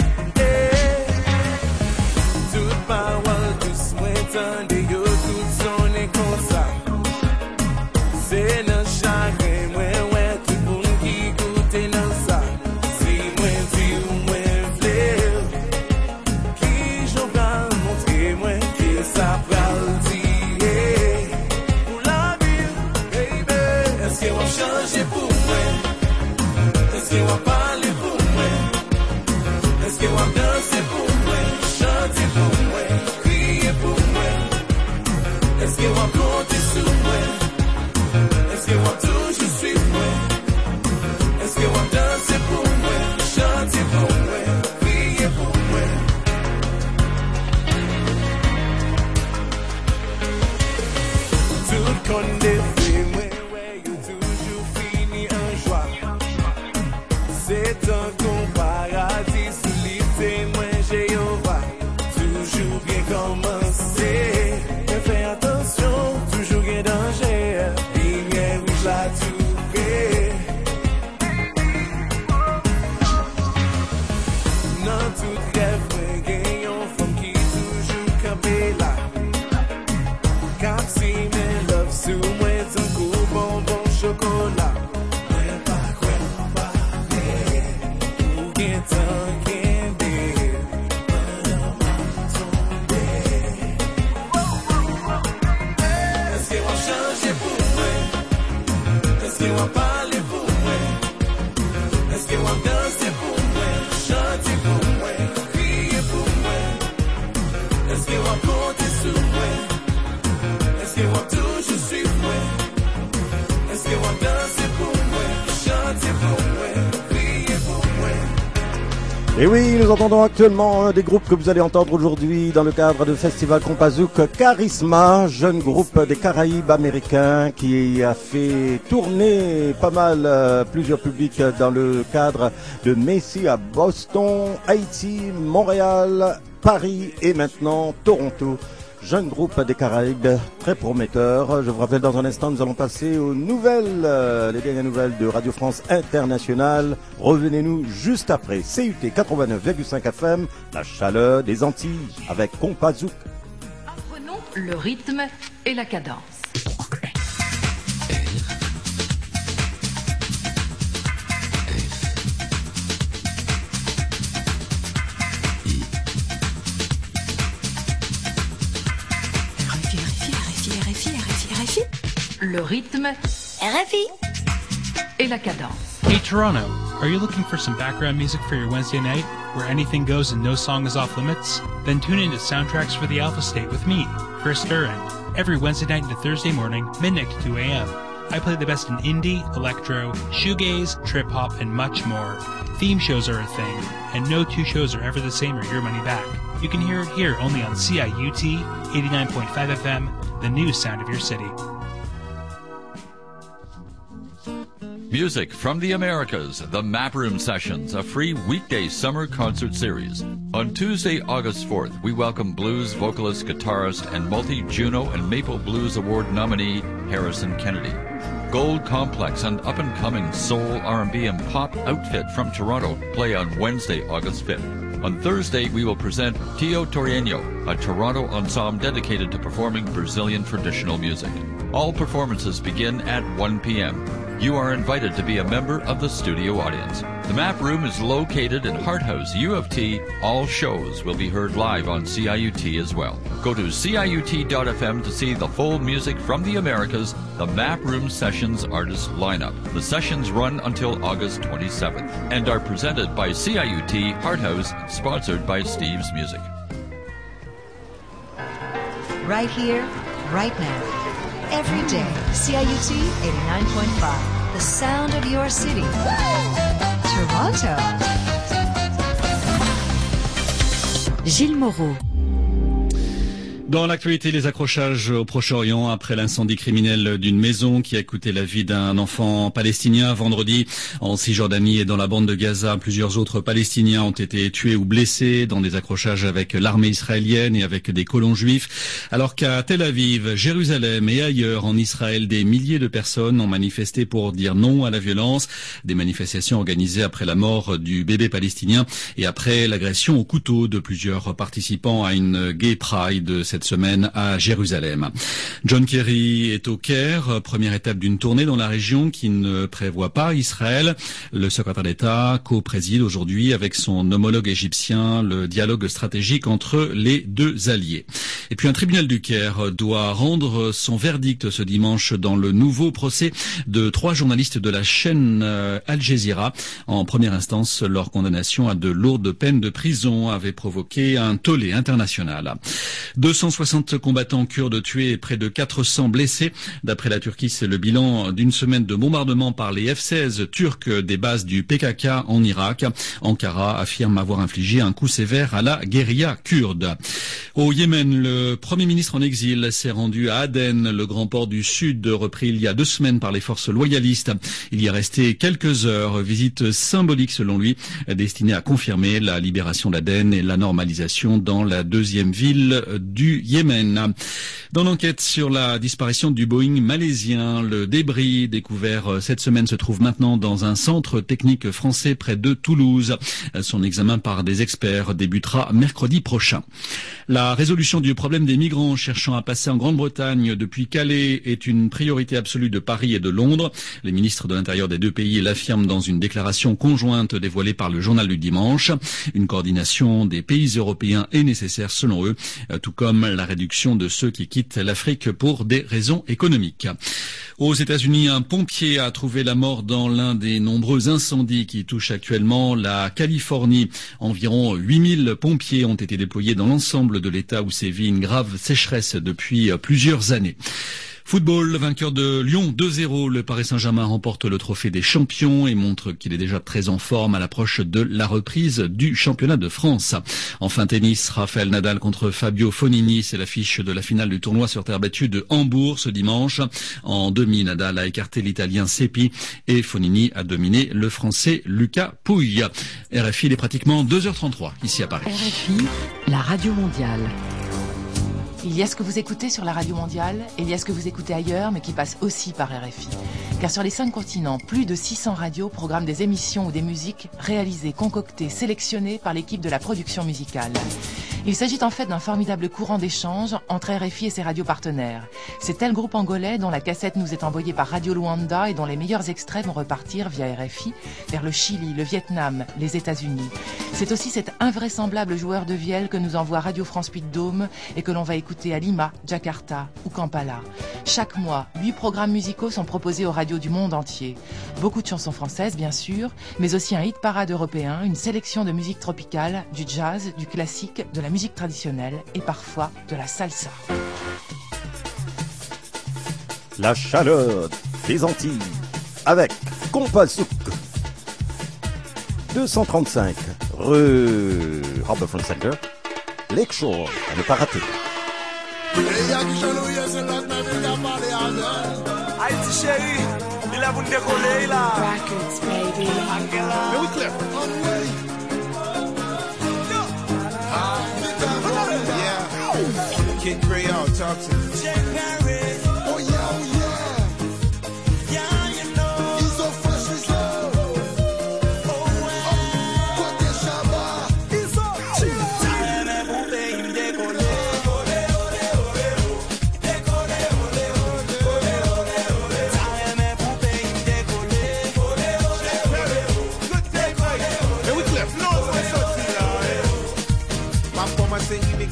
Toute parole douce, moi tendez yo tout sonne comme ça. C'est notre chagrin, moi ouais, tout le monde qui goûte dans ça. Si moi dis ou moi v'lè, qui j'en va montrer moi que ça pral dire. Pour la vie, baby, est-ce qu'on va changer pour moi? Est-ce qu'on va parler pour moi? Est-ce qu'on va danser pour moi? Chanter pour moi? Crier pour moi? Est-ce qu'on va compter sur moi? Est-ce qu'on va toujours suivre moi? Est-ce qu'on va danser pour moi? Chanter pour moi? Prier pour moi? Tout qu'on défait moi, ouais, you toujours fini en joie. C'est un con paradis, solité, moi j'ai Jéhovah. Toujours bien commencé, mais fais attention, toujours bien danger. La trouver. Dans tout rêve, moi gagnons femme qui toujours campé là. Cap si mes love sous moi tant coup bonbon chocolat. Moi pas quoi parler, ou bien tant qu'aider. Est-ce qu'on va changer pour moi? Est-ce qu'on va parler pour moi? Est-ce qu'on va danser pour moi? Chanter pour moi? Crier pour moi? Est-ce qu'on va compter sur moi? Est-ce qu'on va toujours suivre moi? Est-ce qu'on va danser pour moi? Chanter pour moi? Crier pour moi? Et oui, nous entendons actuellement un des groupes que vous allez entendre aujourd'hui dans le cadre du festival Compazouk, Charisma, jeune groupe des Caraïbes américains qui a fait tourner pas mal plusieurs publics dans le cadre de Macy à Boston, Haïti, Montréal, Paris et maintenant Toronto. Jeune groupe des Caraïbes, très prometteur. Je vous rappelle, dans un instant, nous allons passer aux nouvelles, les dernières nouvelles de Radio France Internationale. Revenez-nous juste après. CUT 89,5 FM, la chaleur des Antilles, avec Compazouk. Apprenons le rythme et la cadence. Le rythme, RFI et la cadence. Hey Toronto, are you looking for some background music for your Wednesday night where anything goes and no song is off limits? Then tune in to Soundtracks for the Alpha State with me, Chris Duran, every Wednesday night into Thursday morning, midnight to 2 a.m. I play the best in indie, electro, shoegaze, trip-hop, and much more. Theme shows are a thing, and no two shows are ever the same or your money back. You can hear it here only on CIUT 89.5 FM, the new sound of your city. Music from the Americas, the Map Room Sessions, a free weekday summer concert series. On Tuesday, August 4th, we welcome blues vocalist, guitarist, and multi-Juno and Maple Blues Award nominee Harrison Kennedy. Gold Complex and up-and-coming soul, R&B, and pop outfit from Toronto play on Wednesday, August 5th. On Thursday, we will present Tio Torreño, a Toronto ensemble dedicated to performing Brazilian traditional music. All performances begin at 1 p.m. you are invited to be a member of the studio audience. The Map Room is located in Hart House, U of T. All shows will be heard live on CIUT as well. Go to CIUT.fm to see the full music from the Americas, the Map Room Sessions artist lineup. The sessions run until August 27th and are presented by CIUT Hart House, sponsored by Steve's Music. Right here, right now. Every day, CIUT 89.5, the sound of your city. Toronto. Gilles Moreau. Dans l'actualité, les accrochages au Proche-Orient après l'incendie criminel d'une maison qui a coûté la vie d'un enfant palestinien vendredi en Cisjordanie et dans la bande de Gaza. Plusieurs autres Palestiniens ont été tués ou blessés dans des accrochages avec l'armée israélienne et avec des colons juifs. Alors qu'à Tel Aviv, Jérusalem et ailleurs en Israël, des milliers de personnes ont manifesté pour dire non à la violence. Des manifestations organisées après la mort du bébé palestinien et après l'agression au couteau de plusieurs participants à une Gay Pride cette semaine à Jérusalem. John Kerry est au Caire, première étape d'une tournée dans la région qui ne prévoit pas Israël. Le secrétaire d'État co-préside aujourd'hui avec son homologue égyptien le dialogue stratégique entre les deux alliés. Et puis un tribunal du Caire doit rendre son verdict ce dimanche dans le nouveau procès de 3 journalistes de la chaîne Al Jazeera. En première instance, leur condamnation à de lourdes peines de prison avait provoqué un tollé international. 260 combattants kurdes tués et près de 400 blessés. D'après la Turquie, c'est le bilan d'une semaine de bombardement par les F-16 turcs des bases du PKK en Irak. Ankara affirme avoir infligé un coup sévère à la guérilla kurde. Au Yémen, le Premier ministre en exil s'est rendu à Aden, le grand port du Sud, repris il y a 2 semaines par les forces loyalistes. Il y est resté quelques heures, visite symbolique selon lui, destinée à confirmer la libération d'Aden et la normalisation dans la 2e ville du Yémen. Dans l'enquête sur la disparition du Boeing malaisien, le débris découvert cette semaine se trouve maintenant dans un centre technique français près de Toulouse. Son examen par des experts débutera mercredi prochain. La résolution du problème des migrants cherchant à passer en Grande-Bretagne depuis Calais est une priorité absolue de Paris et de Londres. Les ministres de l'Intérieur des 2 pays l'affirment dans une déclaration conjointe dévoilée par le journal du dimanche. Une coordination des pays européens est nécessaire selon eux, tout comme la réduction de ceux qui quittent l'Afrique pour des raisons économiques. Aux États-Unis, un pompier a trouvé la mort dans l'un des nombreux incendies qui touchent actuellement la Californie. Environ 8000 pompiers ont été déployés dans l'ensemble de l'État où sévit une grave sécheresse depuis plusieurs années. Football, le vainqueur de Lyon 2-0, le Paris Saint-Germain remporte le trophée des champions et montre qu'il est déjà très en forme à l'approche de la reprise du championnat de France. Enfin tennis, Rafael Nadal contre Fabio Fognini, c'est l'affiche de la finale du tournoi sur terre battue de Hambourg ce dimanche. En demi, Nadal a écarté l'Italien Seppi et Fognini a dominé le Français Lucas Pouille. RFI, il est pratiquement 2h33 ici à Paris. RFI, la radio mondiale. Il y a ce que vous écoutez sur la radio mondiale et il y a ce que vous écoutez ailleurs mais qui passe aussi par RFI. Car sur les 5 continents, plus de 600 radios programment des émissions ou des musiques réalisées, concoctées, sélectionnées par l'équipe de la production musicale. Il s'agit en fait d'un formidable courant d'échange entre RFI et ses radios partenaires. C'est tel groupe angolais dont la cassette nous est envoyée par Radio Luanda et dont les meilleurs extraits vont repartir via RFI vers le Chili, le Vietnam, les États-Unis. C'est aussi cet invraisemblable joueur de vielle que nous envoie Radio France Puy-de-Dôme et que l'on va écouter à Lima, Jakarta ou Kampala. Chaque mois, 8 programmes musicaux sont proposés aux radios du monde entier. Beaucoup de chansons françaises, bien sûr, mais aussi un hit parade européen, une sélection de musique tropicale, du jazz, du classique, de la musique traditionnelle et parfois de la salsa. La chaleur des Antilles avec Compasouk. 235 rue Harbourfront Center, Lakeshore, à ne pas rater. Haïti chérie, il a voulu décoller là. Records, baby. Mais oui, Claire. Yeah. Kid Creole, talk to me. Oh yeah, oh yeah. Yeah, you know. Ils ont fresh, ils ont. Oh ouais. Côté Shabba. Ils ont. T'as même pour payer me décoller. Décoller, olé, olé, olé, olé, olé, olé. T'as même pour payer me décoller.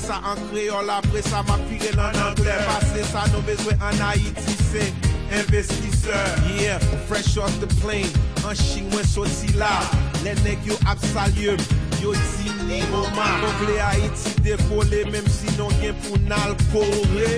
ça en créole, après ça m'a piré en anglais. Passer ça, nous besoin en Haïti, c'est investisseur. Yeah, fresh off the plane, en chinois sorti là. Les nègres yo ap salué, yo dit ni moment. Anglais Haïti décoller, même si non gen pour n'al coré.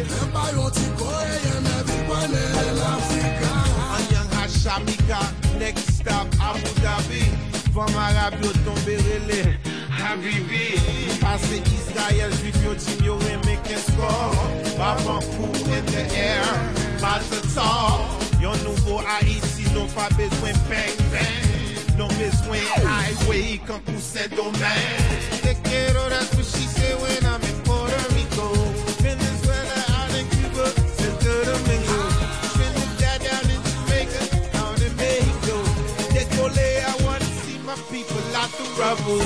Anyang Hashamika, next stop Abu Dhabi. Femme arabe yo tombe relé, Habibi. Passé Israël, juif yo dit yo remè qu'un score. Avant coup in the air, pas de talk. Yon nouveau Haïti, non pas besoin bang bang. Non besoin highway quand tout c'est domaine. Te quiero, that's what she say when I'm in Puerto Rico. Venezuela, out in Cuba, Santo Domingo. Trinidad, down in Jamaica, down in Mexico. Décollé, I wanna see my people out the rubble.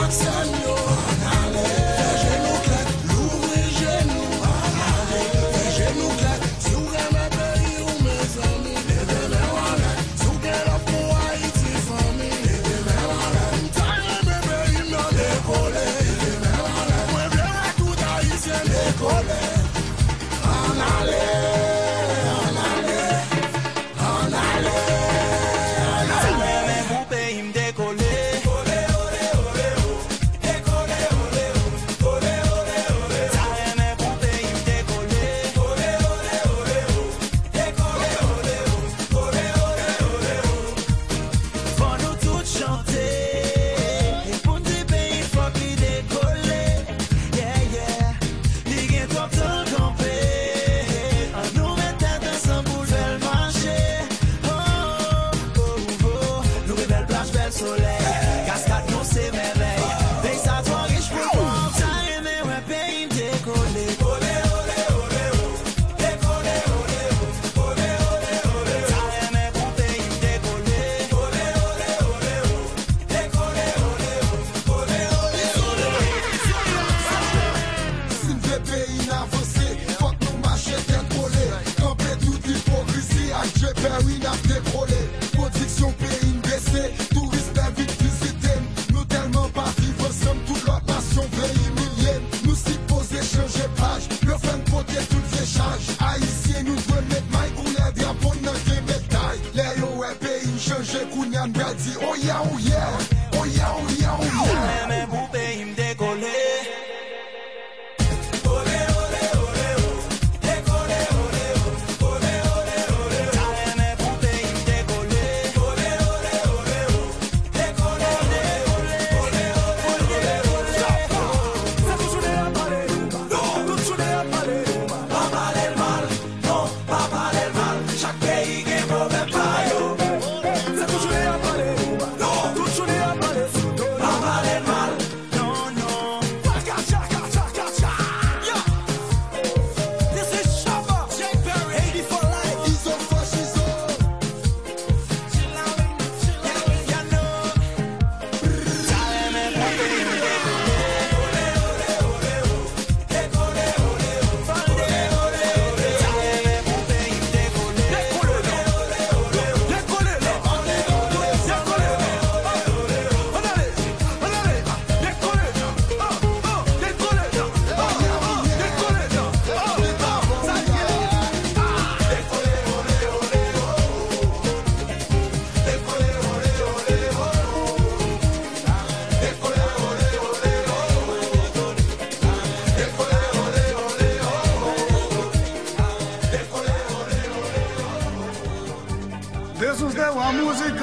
Deus nos deu a música,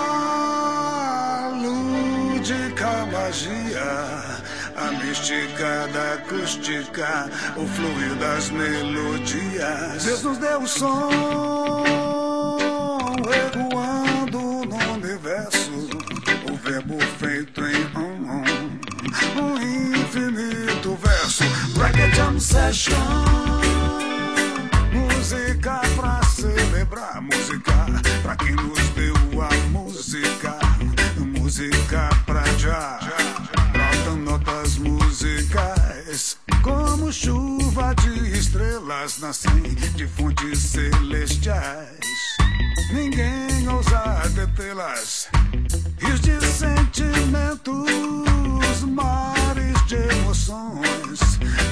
lúdica magia, a mística da acústica, o fluir das melodias. Deus nos deu o som, ecoando no universo, o verbo feito em um infinito verso. Reggae Jam Session, música pra celebrar, música pra quem nos deu a música, música pra já. Brotam notas musicais como chuva de estrelas, nascem de fontes celestiais. Ninguém ousa detê-las. Rios de sentimentos, mares de emoções,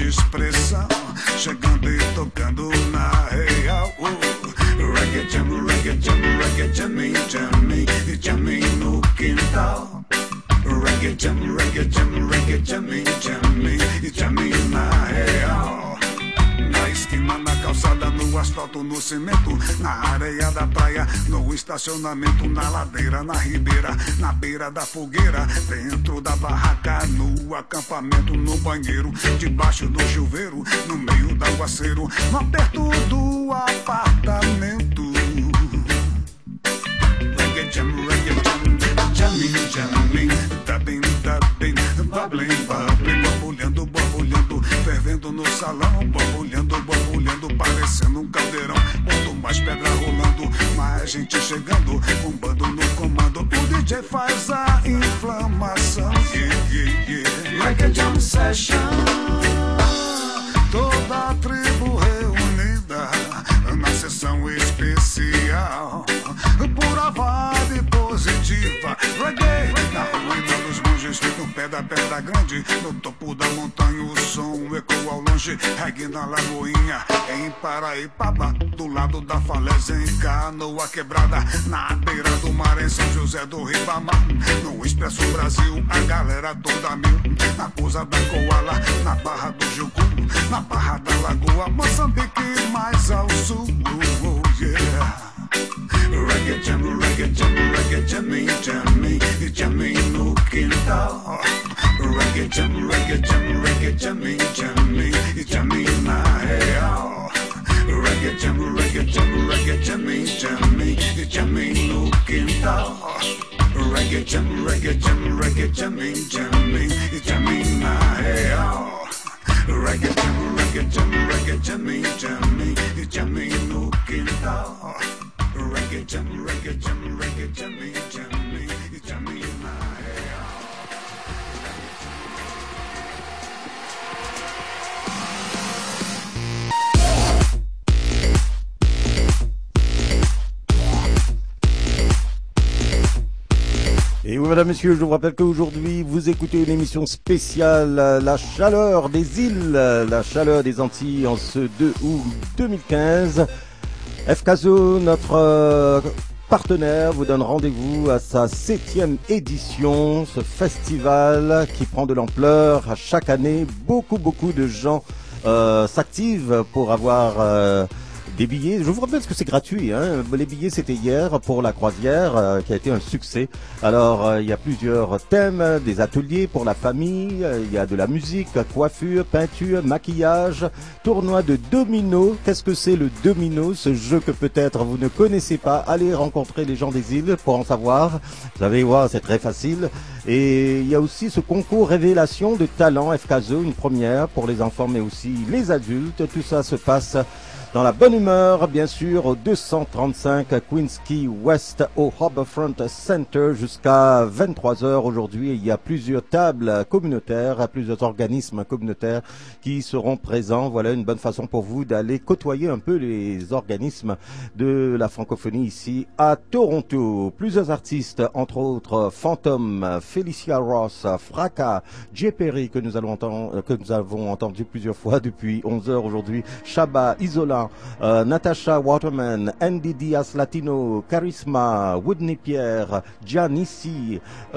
de expressão, chegando e tocando na real. Reggae jam, reggae jam, reggae jamming, jamming, jamming no quintal. Reggae jam, reggae jam, reggae jamming, jamming, jamming na real. Na esquina, na calçada, no asfalto, no cimento, na areia da praia, no estacionamento, na ladeira, na ribeira, na beira da fogueira, dentro da barraca, no acampamento, no banheiro, debaixo do chuveiro, no meio do aguaceiro, no aperto do apartamento. Reggae jam, jamming, jamming, dubbing, dubbing, bubbling, bubbling, borbulhando, borbulhando, fervendo no salão, borbulhando, borbulhando, parecendo um caldeirão. Quanto mais pedra rolando, mais gente chegando, bombando no comando. O DJ faz a inflamação. Yeah, yeah, yeah. Reggae Jam Session. Toda a tribo reunida na sessão especial. Pura vibe positiva. Reggae na ruína dos monges, no pé da pedra grande, no topo da montanha o som ecoa ao longe. Reggae na Lagoinha, em Paraipaba, do lado da falésia em Canoa Quebrada, na beira do mar em São José do Ribamar, no Expresso Brasil a galera toda mil, na Pousa da Coala, na Barra do Jucu, na Barra da Lagoa, Moçambique mais ao sul. Yeah. Reggae jam, reggae jam, reggae jamming, jamming, jamming no quintal. Reggae jam, reggae jam, reggae jamming, jamming, jamming na real. Reggae jam, reggae jam, reggae jamming, jamming, jamming no quintal. Reggae jam, reggae jam, reggae jamming, jamming, jamming na real. Reggae jam, reggae jam, reggae jamming, jamming, jamming no quintal. Reggae jam, reggae jam, reggae jamming, jamming, jamming na real. Et oui, mesdames, messieurs, je vous rappelle qu'aujourd'hui, vous écoutez une émission spéciale, la chaleur des îles, la chaleur des Antilles en ce 2 août 2015. FKZO, notre partenaire, vous donne rendez-vous à sa 7e édition, ce festival qui prend de l'ampleur à chaque année. Beaucoup de gens s'activent pour avoir des billets. Je vous rappelle que c'est gratuit, hein. Les billets c'était hier pour la croisière qui a été un succès. Alors il y a plusieurs thèmes, des ateliers pour la famille, il y a de la musique, coiffure, peinture, maquillage, tournoi de domino. Qu'est-ce que c'est le domino? Ce jeu que peut-être vous ne connaissez pas. Allez rencontrer les gens des îles pour en savoir. Vous allez voir, c'est très facile. Et il y a aussi ce concours révélation de talent FKZO, une première pour les enfants mais aussi les adultes. Tout ça se passe dans la bonne humeur, bien sûr, au 235 Queensquay West au Harbourfront Center jusqu'à 23h aujourd'hui. Il y a plusieurs tables communautaires, plusieurs organismes communautaires qui seront présents. Voilà une bonne façon pour vous d'aller côtoyer un peu les organismes de la francophonie ici à Toronto. Plusieurs artistes, entre autres Phantom, Felicia Ross, Fracas, J. Perry que nous avons entendu plusieurs fois depuis 11h aujourd'hui, Shabba, Isola, Natasha Waterman, Andy Diaz Latino, Charisma, Woodney Pierre, Giannissi,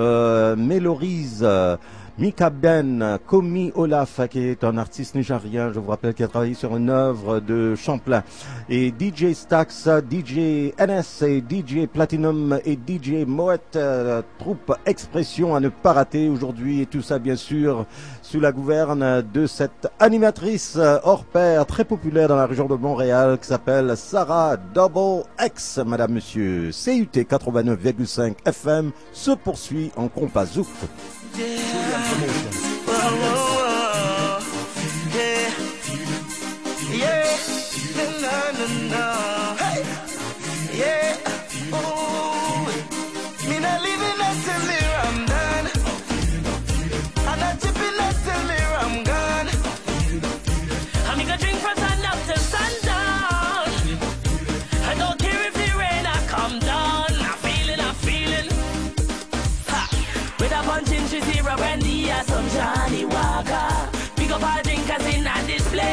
Meloriz, Mika Ben, Komi Olaf, qui est un artiste nigérien, je vous rappelle, qui a travaillé sur une œuvre de Champlain, et DJ Stax, DJ NS et DJ Platinum et DJ Moet, troupe Expression à ne pas rater aujourd'hui, et tout ça bien sûr sous la gouverne de cette animatrice hors pair très populaire dans la région de Montréal qui s'appelle Sarah Double X. Madame, monsieur, CUT 89,5 FM se poursuit en Compazouk. Some Johnny Walker.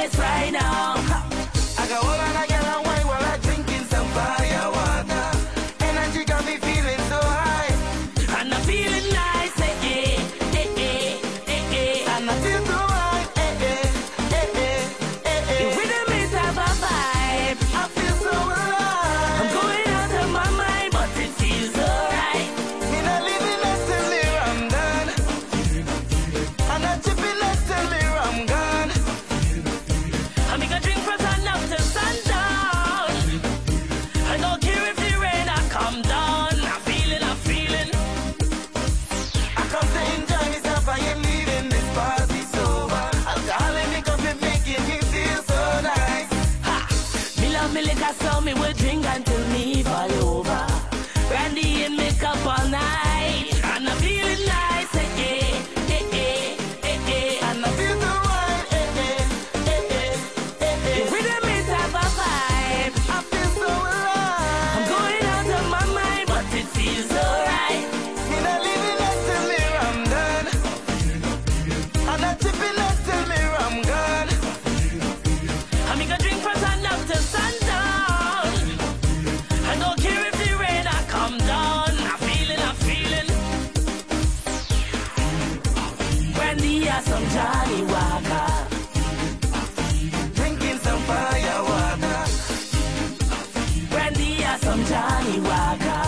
place right now. I got all on a girl and wine while I drinking some fire water. Energy got me feeling so high, and I'm feeling nice, eh, eh, eh, eh, eh, eh. And I feel so high, eh, eh, eh, eh, eh, eh. The rhythm is have a vibe. I feel so alive. I'm going out of my mind, but it feels alright. Me not living less till here I'm done. I'm not chipping less till here I'm gone. I make a drink from sun up to sundown. I don't care if the rain I come down. I'm feeling. I come to enjoy myself. I am leaving this party sober. Alcohol in me cup is making me feel so nice. Ha! Me love me liquor, so me will drink until me fall over. Brandy and makeup all night, and I'm feeling nice, eh, eh, eh, eh, eh, eh. And I feel so right, eh, eh, eh, eh, eh, eh. The rhythm is have a vibe. I feel so alive. I'm going out of my mind, but it feels alright. Me not living less till here I'm done. I'm not tipping less till here I'm gone. I make a drink from sun up to sundown. I don't care if the rain I come down. I'm feeling. Brandy or some Johnny Walker, drinking some fire water. Brandy or some Johnny Walker,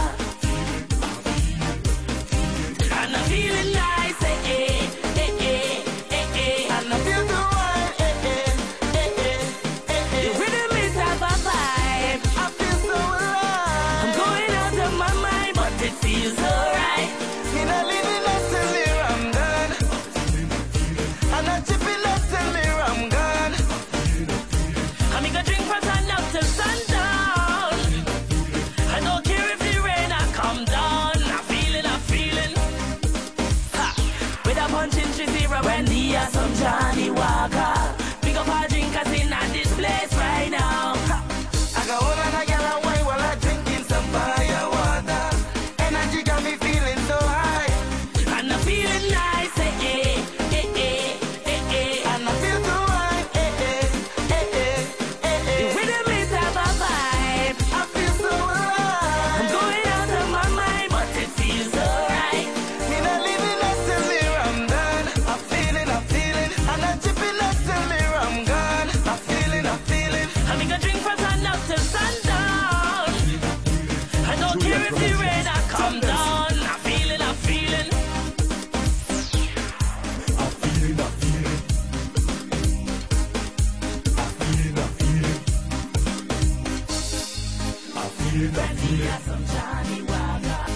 and I'm feeling nice, eh, eh, eh, eh, eh, eh. And I feel so right, eh, eh, eh, eh, eh, eh. The rhythm is have a vibe. I feel so alive. I'm going out of my mind, but it feels alright. Me not living less till here I'm done. I'm not chipping less till here I'm gone. I make a drink from sun up till sundown. I don't care if the rain I come down. I'm feeling. Ha! With a punching 3-0 Brandy or some Johnny Walker. Pick up our drinkers in at this place right now. Ha! I got all on a girl and wine while I drinking some fire water. Energy got me feeling so high, and I'm feeling nice, eh, eh, eh, eh, eh, eh. And I feel so right, eh, eh, eh, eh, eh, eh. The rhythm is have a vibe. I feel so alive. I'm going out of my mind, but it feels alright. Me not living less till here I'm done. I'm feeling. I'm not chipping less till here I'm gone. I'm feeling. I make a drink from sun up till sundown. I don't care if the rain I come down. I'm feeling. Brandy or some Johnny Walker.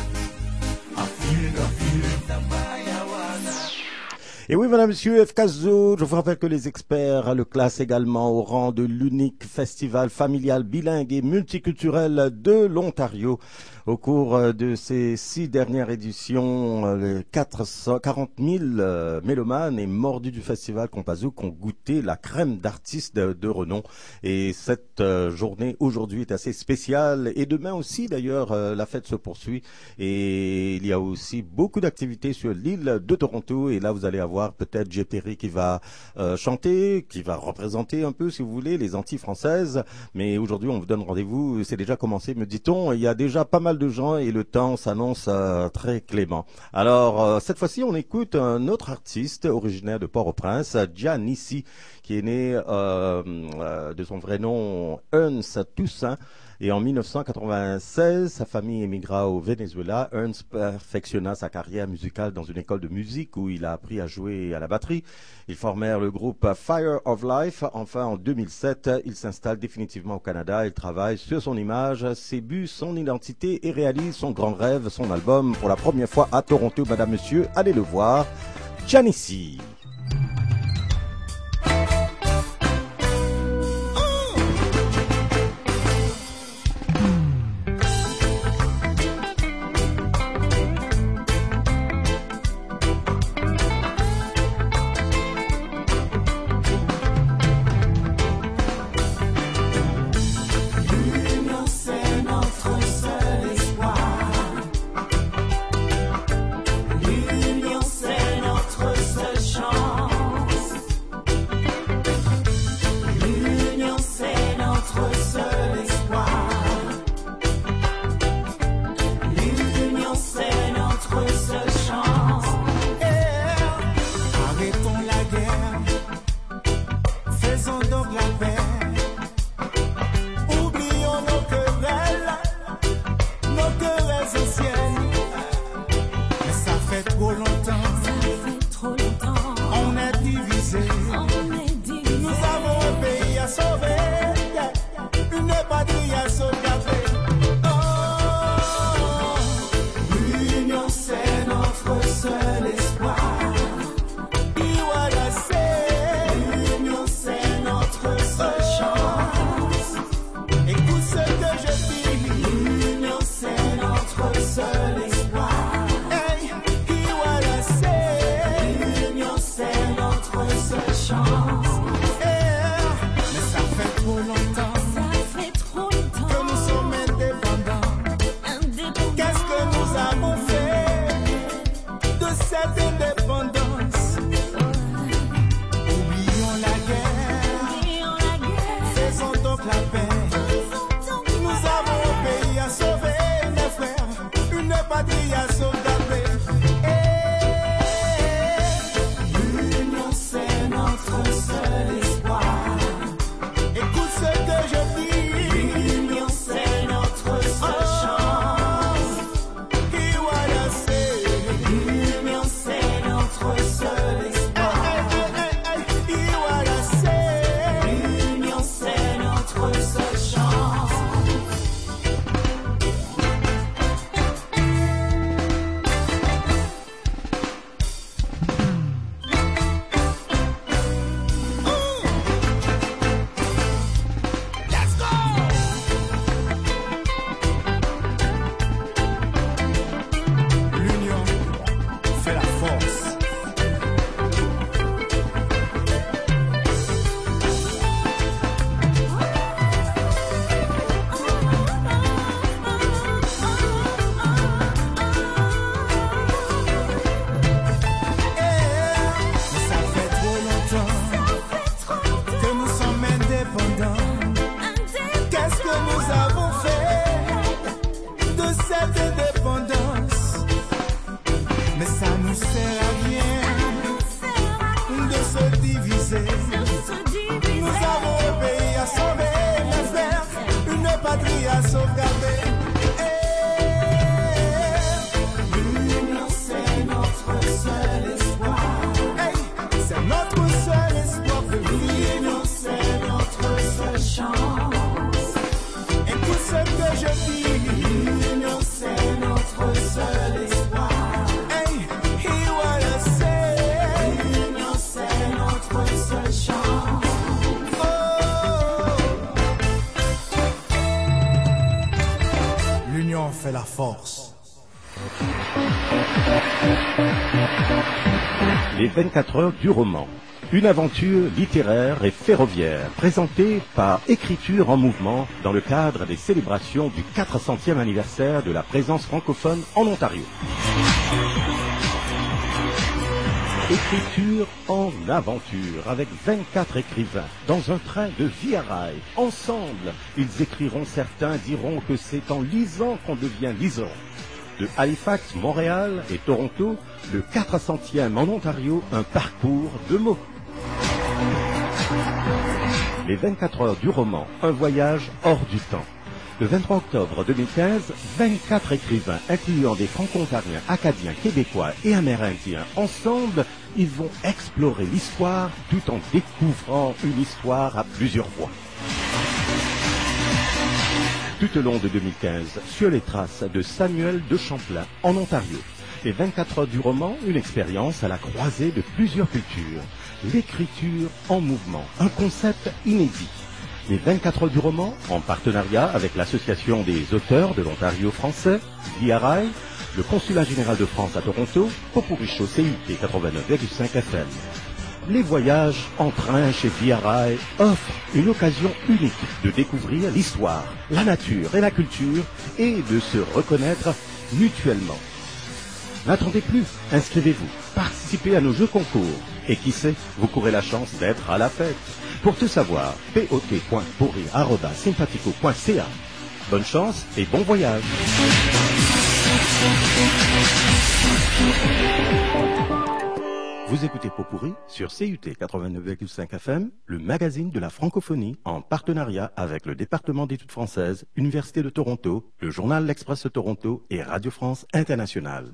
Some fire water. Et oui, madame, monsieur, FK Zoo, je vous rappelle que les experts le classent également au rang de l'unique festival familial bilingue et multiculturel de l'Ontario. Au cours de ces 6 dernières éditions, 40 000 mélomanes et mordus du festival Compazouk ont goûté la crème d'artistes de renom. Et cette journée aujourd'hui est assez spéciale. Et demain aussi, d'ailleurs, la fête se poursuit. Et il y a aussi beaucoup d'activités sur l'île de Toronto. Et là, vous allez avoir peut-être J. Perry qui va chanter, qui va représenter un peu, si vous voulez, les Antilles françaises. Mais aujourd'hui, on vous donne rendez-vous. C'est déjà commencé, me dit-on. Il y a déjà pas mal de gens et le temps s'annonce très clément. Alors, cette fois-ci, on écoute un autre artiste originaire de Port-au-Prince, Giannissi, qui est né de son vrai nom Ernst Toussaint. Et en 1996, sa famille émigra au Venezuela. Ernst perfectionna sa carrière musicale dans une école de musique où il a appris à jouer à la batterie. Ils formèrent le groupe Fire of Life. Enfin, en 2007, il s'installe définitivement au Canada. Il travaille sur son image, ses buts, son identité et réalise son grand rêve, son album pour la première fois à Toronto. Madame, monsieur, allez le voir. Giannissi. L'union c'est notre seule chance. sauvegarder. L'union, c'est notre seul espoir. Hey, c'est notre seul espoir de L'union, c'est notre seule chance. Et tout ce que je dis, L'union, c'est notre seul espoir. hey, hear what I say. L'union, c'est notre seule chance. L'union fait la force. Les 24 heures du roman. Une aventure littéraire et ferroviaire présentée par Écriture en mouvement dans le cadre des célébrations du 400e anniversaire de la présence francophone en Ontario. Écriture en aventure avec 24 écrivains dans un train de Via Rail. Ensemble, ils écriront, certains diront que c'est en lisant qu'on devient lisant. De Halifax, Montréal et Toronto, le 400e en Ontario, un parcours de mots. Les 24 heures du roman, un voyage hors du temps. Le 23 octobre 2015, 24 écrivains, incluant des franco-ontariens, acadiens, québécois et amérindiens, ensemble, ils vont explorer l'histoire tout en découvrant une histoire à plusieurs voix. Tout au long de 2015, sur les traces de Samuel de Champlain, en Ontario. Les 24 heures du roman, une expérience à la croisée de plusieurs cultures. L'écriture en mouvement, un concept inédit. Les 24 heures du roman, en partenariat avec l'Association des auteurs de l'Ontario français, Via Rail, le Consulat général de France à Toronto, Popuri Show CUT 89,5 FM. Les voyages en train chez Via Rail offrent une occasion unique de découvrir l'histoire, la nature et la culture et de se reconnaître mutuellement. N'attendez plus, inscrivez-vous, participez à nos jeux concours et qui sait, vous courez la chance d'être à la fête. Pour tout savoir, pot.pourri@sympathico.ca. Bonne chance et bon voyage. Vous écoutez Pot-Pourri sur CUT 89,5 FM, le magazine de la francophonie, en partenariat avec le département d'études françaises, Université de Toronto, le journal L'Express de Toronto et Radio France Internationale.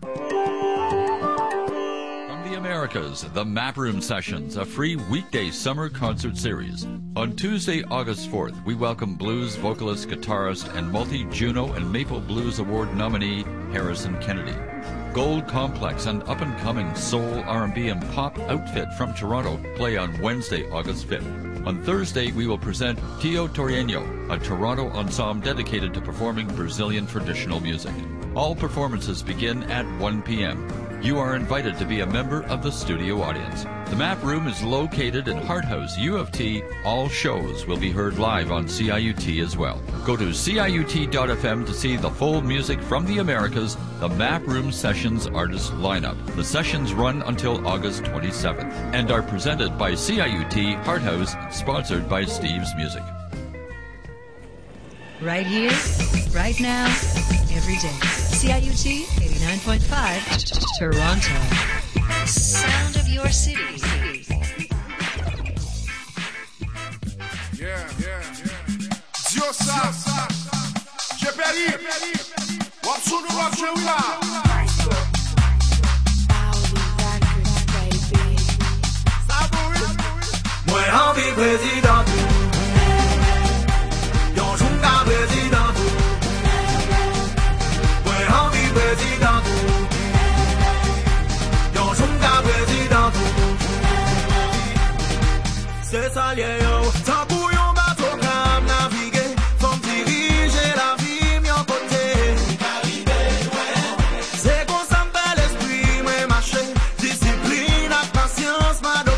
From the Americas, the Map Room Sessions, a free weekday summer concert series. On Tuesday, August 4th, we welcome blues vocalist, guitarist, and multi-Juno and Maple Blues Award nominee Harrison Kennedy. Gold Complex and up-and-coming soul, R&B, and pop outfit from Toronto play on Wednesday, August 5th. On Thursday, we will present Tio Torreño, a Toronto ensemble dedicated to performing Brazilian traditional music. All performances begin at 1 p.m. You are invited to be a member of the studio audience. The Map Room is located in Hart House, U of T. All shows will be heard live on CIUT as well. Go to CIUT.FM to see the full music from the Americas, the Map Room Sessions artist lineup. The sessions run until August 27th and are presented by CIUT Hart House, sponsored by Steve's Music. Right here, right now, every day. CIUT 89.5 Toronto. Sound of your city. Diosa, j'ai perdu. Wapsou nou wap jwe wila. Mwen anvi prezident yon joun ka prezident Mwen anvi prezident yon joun ka prezident Se sa liye yo tan pou yon bato kam navige Fom dirije la vi myon kote Se kon sa mpe l'esprit mwen mache Discipline ak pasyans m'adopte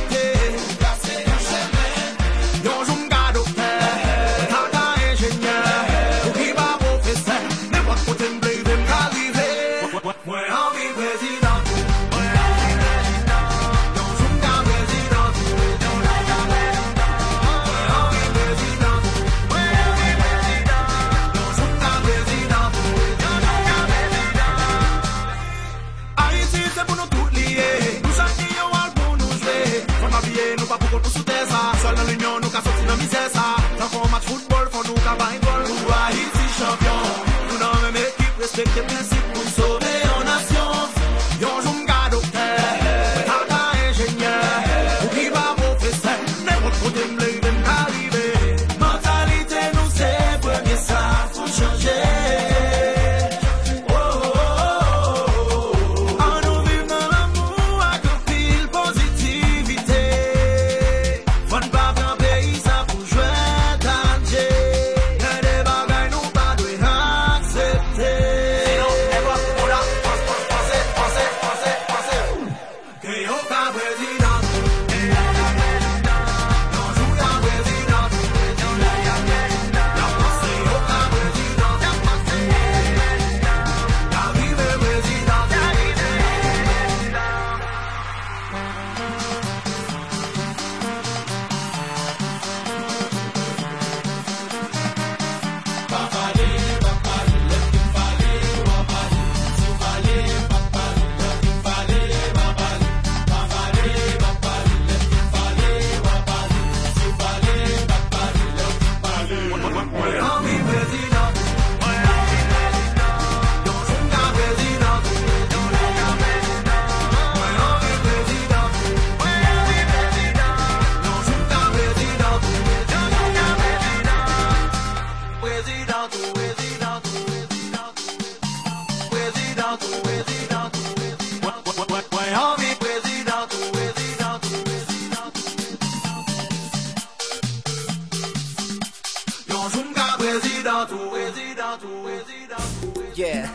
Yeah.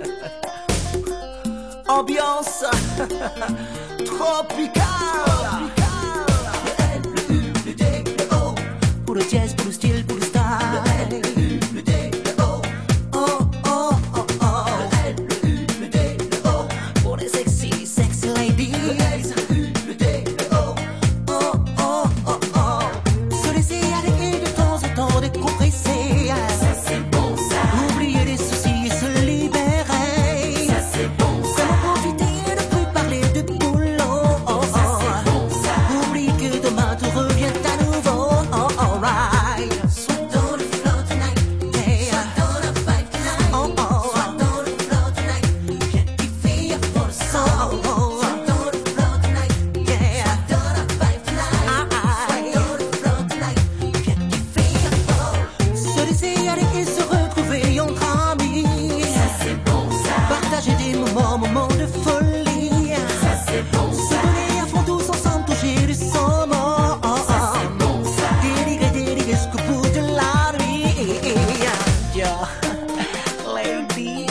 Ambiance tropicale. Le U, le D, le O. Pour le jazz, pour le style, pour le style. Le L, le U, le D, le O. Oh, oh, oh, oh. Le L, le U, le D, le O. Pour les sexy ladies. Le L, le U, le D, le O. Oh, oh, oh, oh. Se laisser aller de temps en temps, décompresser. Ça c'est bon ça. Oublier les soucis et se libérer. Ça c'est bon ça. Profiter et ne plus parler de boulot. Oh, ça c'est bon ça. Oublie que demain tout revient à nouveau. Oh, alright. Soit dans le flow tonight. Yeah. Soit dans la vibe tonight. Oh, oh. Soit dans le flow tonight. Viens kiffer pour le son. Oh, oh. Soit dans le flow tonight. Yeah. Soit dans la vibe tonight. Soit dans le flow tonight. Viens kiffer pour. Se laisser aller et se retrouver entre amis. Ça c'est bon ça. Partager des moments de folie. Ça c'est bon ça. Se donner à fond tous ensemble, toucher le sommet. Ça c'est bon ça. Délivrer jusqu'au bout de la nuit. Yo, ladies,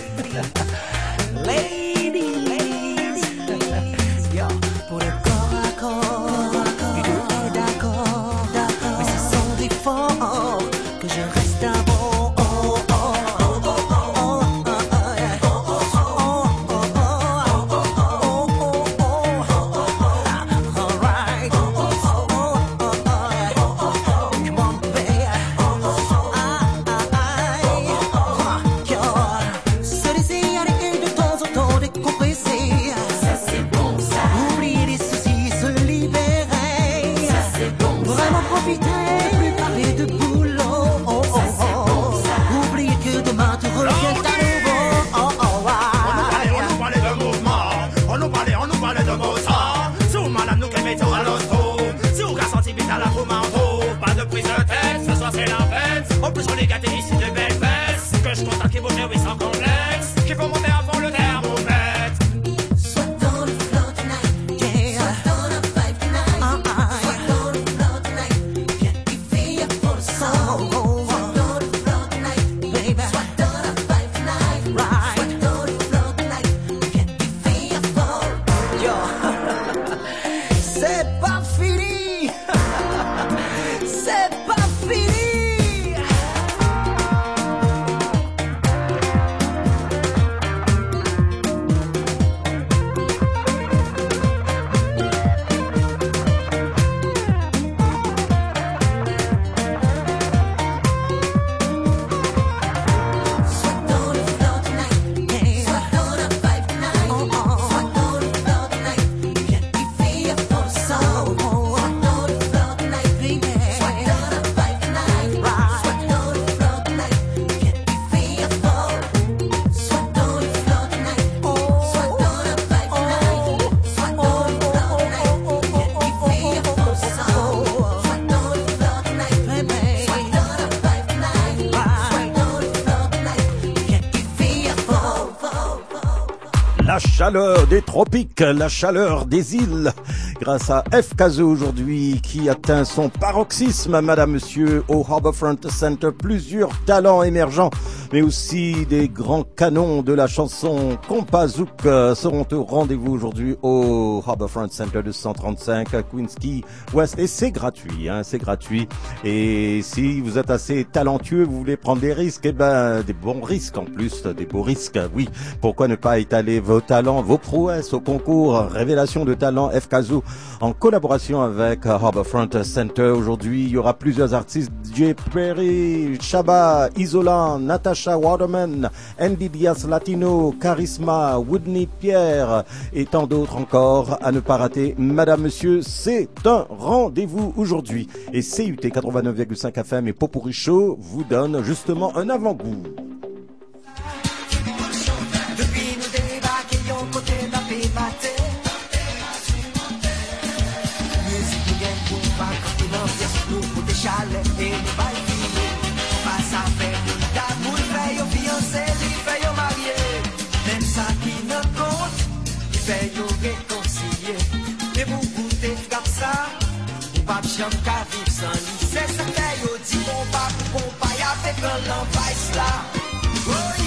yo, pour le corps à corps, les deux est d'accord, mais ce sont des forts que je reste à bon. Se laisser aller de temps en temps, décompresser. Ça c'est bon ça. Oublier les soucis, se libérer. Ça c'est bon ça. Vraiment profiter, plus parler de boulot. Oh, oh, oh. Oublier que demain tout revient à nouveau. Oh, oh, On nous parlait de mouvement, on nous parlait de beau sang. Sous madame nous qui mettons à l'hosto. Si vous avez senti vite à la peau manteau, pas de prise de tête, ce soir c'est la fête. En plus on est gâtés ici de belles fesses. Que je constate qu'ils vont gérer sans complexe. Qu'il faut monter avant le thermomètre. Soit dans le flow tonight. Yeah. Soit dans la vibe tonight. Soit dans le flow tonight. Viens kiffer pour le son. Soit dans le flow tonight. Baby. Soit dans la vibe tonight. Right. Soit dans le flow tonight. Viens kiffer pour. Yo. C'est pas fini. C'est pas fini. Soit dans le flow tonight. Yeah. Soit dans la vibe tonight. Oh, oh. Soit dans le flow tonight. Viens kiffer pour le son. Soit dans le flow tonight. Baby. Soit dans la vibe tonight. Right. Soit dans le flow tonight. Viens kiffer pour. Soit dans le flow tonight. Soit dans la vibe tonight. Soit dans le flow tonight. Viens kiffer pour le son. Soit dans le flow tonight. Baby. Soit dans la vibe tonight. Soit dans le flow tonight. Viens kiffer pour. La chaleur des tropiques, la chaleur des îles, grâce à FKZO aujourd'hui qui atteint son paroxysme, madame, monsieur, au Harbourfront Center. Plusieurs talents émergents, mais aussi des grands canons de la chanson Compa Zouk seront au rendez-vous aujourd'hui au Harbourfront Center de 135 à Queensquay West. Et c'est gratuit, hein, c'est gratuit. Et si vous êtes assez talentueux, vous voulez prendre des risques, eh ben, des bons risques en plus, des beaux risques, oui. Pourquoi ne pas étaler vos talents, vos prouesses au concours Révélation de talent FKZO en collaboration avec Harbourfront Center. Aujourd'hui, il y aura plusieurs artistes: DJ Perry, Shabba, Isola, Natasha Waterman, Andy Diaz Latino, Charisma, Woodney Pierre et tant d'autres encore à ne pas rater. Madame, monsieur, c'est un rendez-vous aujourd'hui. Et CUT 89,5 FM et Popurrí Show vous donne justement un avant-goût. Depuis nous débarquons côté de la pépaté. Musique nous gagne pour pas quand l'ambiance nous pour des chalets et des balles. Pas ça fait pour d'amour, fait au fiancé, il fait au marié. Même ça qui ne compte, il fait au réconcilier. Mais vous goûtez comme ça, ou pas de chambre qu'à vivre sans lui. C'est ça fait au dit bon pas, y a fait. c'est que l'envahisse là. Oui.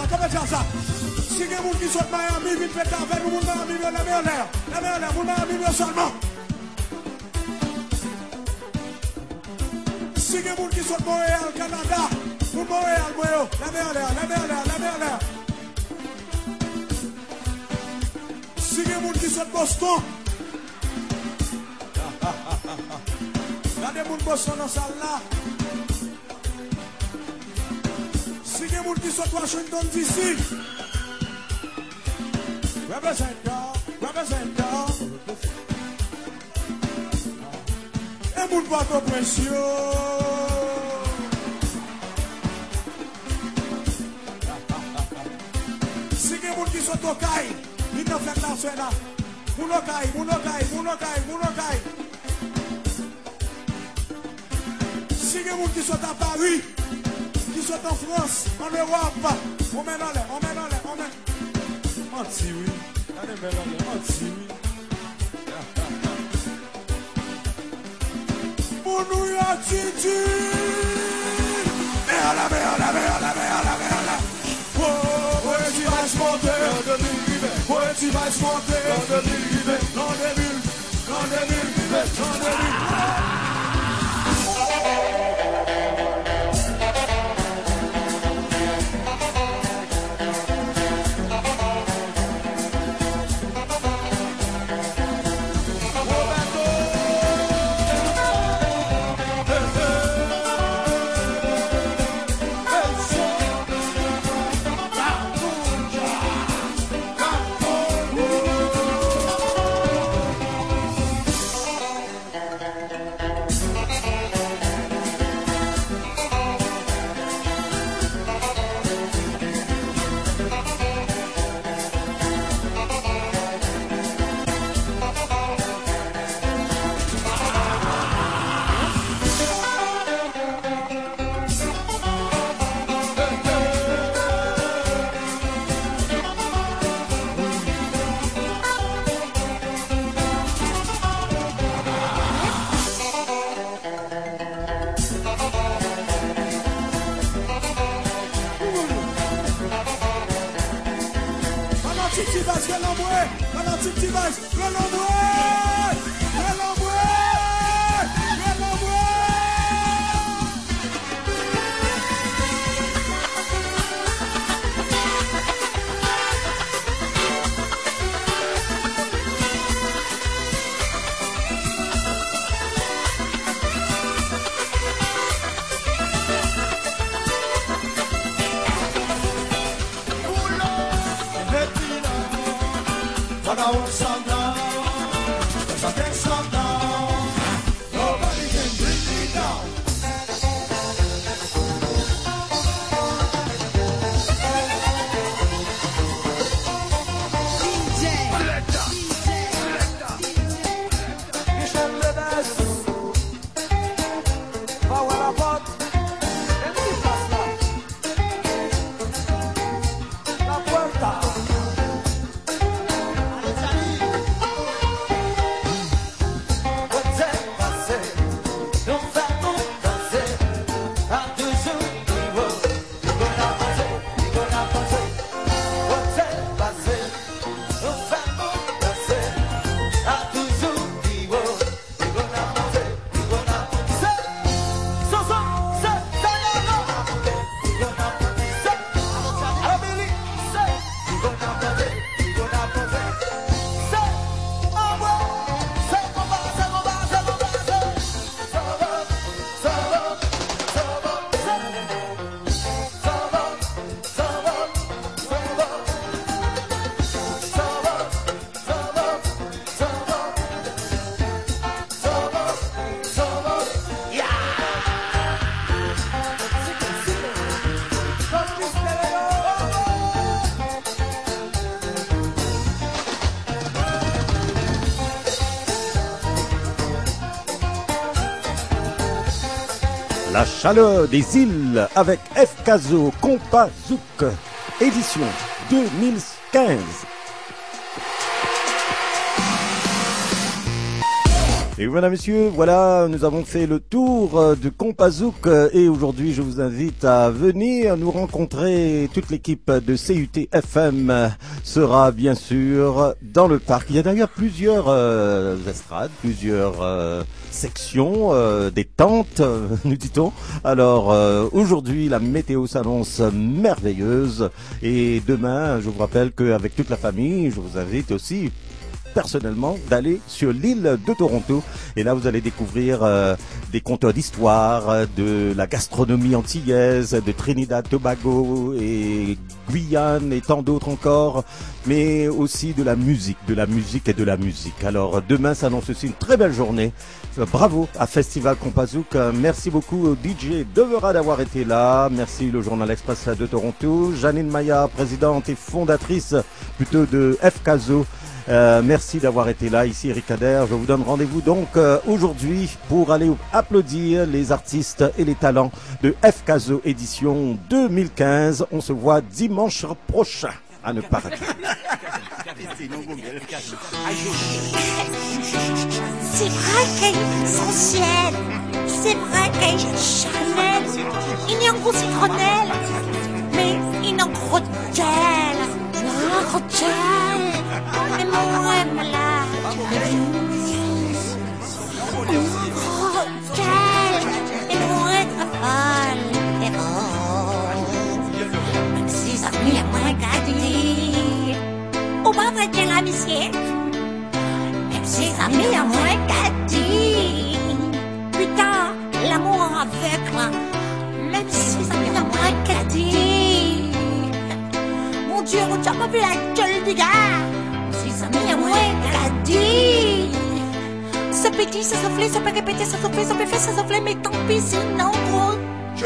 ça. Si il y a des gens qui sont de Miami, vite fait avec nous, moun Miami, la mer en l'air. La mer en l'air, moun Miami seulement. Si il y a des gens qui sont de Montréal, Canada, moun Montréal, Moyo, la mer en l'air, la mer en l'air, la mer en l'air. Si il y a des gens qui sont de Boston, il y a des gens de Boston dans la salle là. Si il y a des gens qui sont de Washington DC, represent y'all. Et moun pas de pression. Si il y a des gens qui sont au Caille, ils n'ont fait la soirée là. Moun au Caille. Si il y a des gens qui sont à Paris, qui sont en France, en Europe, on met dans l'air. Anti, oui. Anti, oui. Mon nouille attitude. Merde. Oh, tu vas se monter. Tu vas se monter. Dans des bulles. La chaleur des îles avec FKzo Compa Zouk, édition 2015. Et voilà messieurs, voilà, nous avons fait le tour de Compazouk et aujourd'hui je vous invite à venir nous rencontrer. Toute l'équipe de CUT FM sera bien sûr dans le parc. Il y a d'ailleurs plusieurs estrades, plusieurs sections, des tentes, nous dit-on. Alors aujourd'hui la météo s'annonce merveilleuse et demain je vous rappelle qu'avec toute la famille je vous invite aussi personnellement d'aller sur l'île de Toronto et là vous allez découvrir des conteurs d'histoire, de la gastronomie antillaise, de Trinidad, Tobago et Guyane et tant d'autres encore, mais aussi de la musique et de la musique. Alors demain s'annonce aussi une très belle journée. Bravo à Festival Compazouk. Merci beaucoup au DJ Devera d'avoir été là. Merci le Journal Express de Toronto. Janine Maya, présidente et fondatrice plutôt de FKZO. Merci d'avoir été là, ici Eric Kader. Je vous donne rendez-vous donc aujourd'hui pour aller applaudir les artistes et les talents de FKZO édition 2015. On se voit dimanche prochain à ne pas rater. C'est vrai qu'elle est essentielle, c'est vrai qu'elle est Chanel, il y a un gros citronnelle, mais il y a un gros gel, un gros gel. Et moi, malade, et moi, folle, et même si ça m'y a moins qu'à dire, au bas de la amitié, même si ça m'y a moins qu'à dire, putain, l'amour aveugle, même si ça m'y a moins qu'à dire, mon Dieu, m'a vu la gueule du gars. Ça m'est moins qu'à dire. Ça peut dire, ça souffler, ça peut répéter, ça souffler, ça peut faire, ça souffler, mais tant pis, sinon, gros.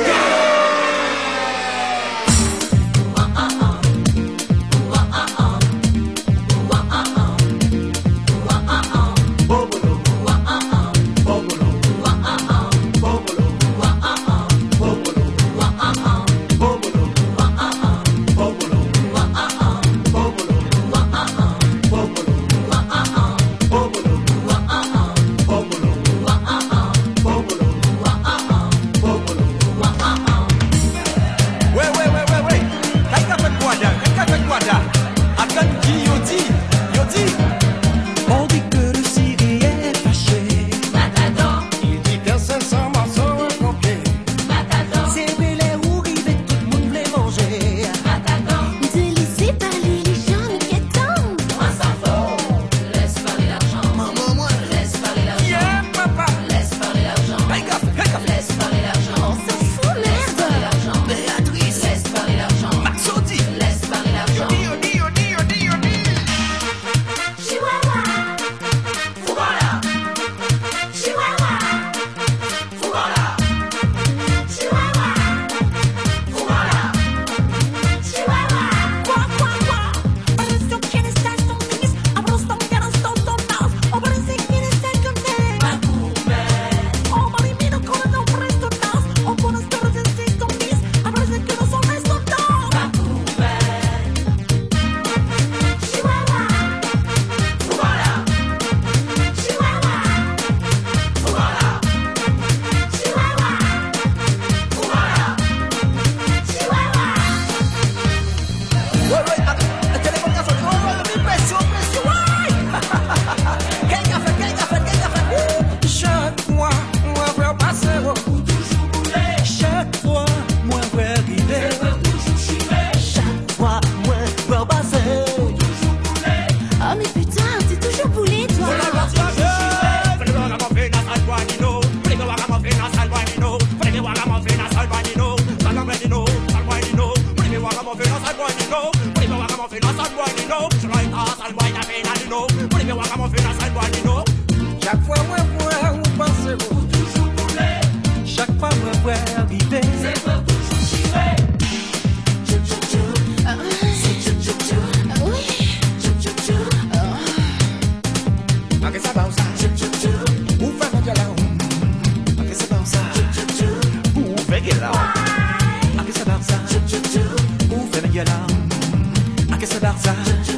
Chaque fois moi vois ou pensez vous toujours voulez. Chaque fois moi vois arriver. C'est pour toujours j'irai. Que ça bounce, ou fait mon dialogue. Que ça bounce, ou fait dialogue. Que ça bounce, ou fait mon dialogue. Que ça bounce.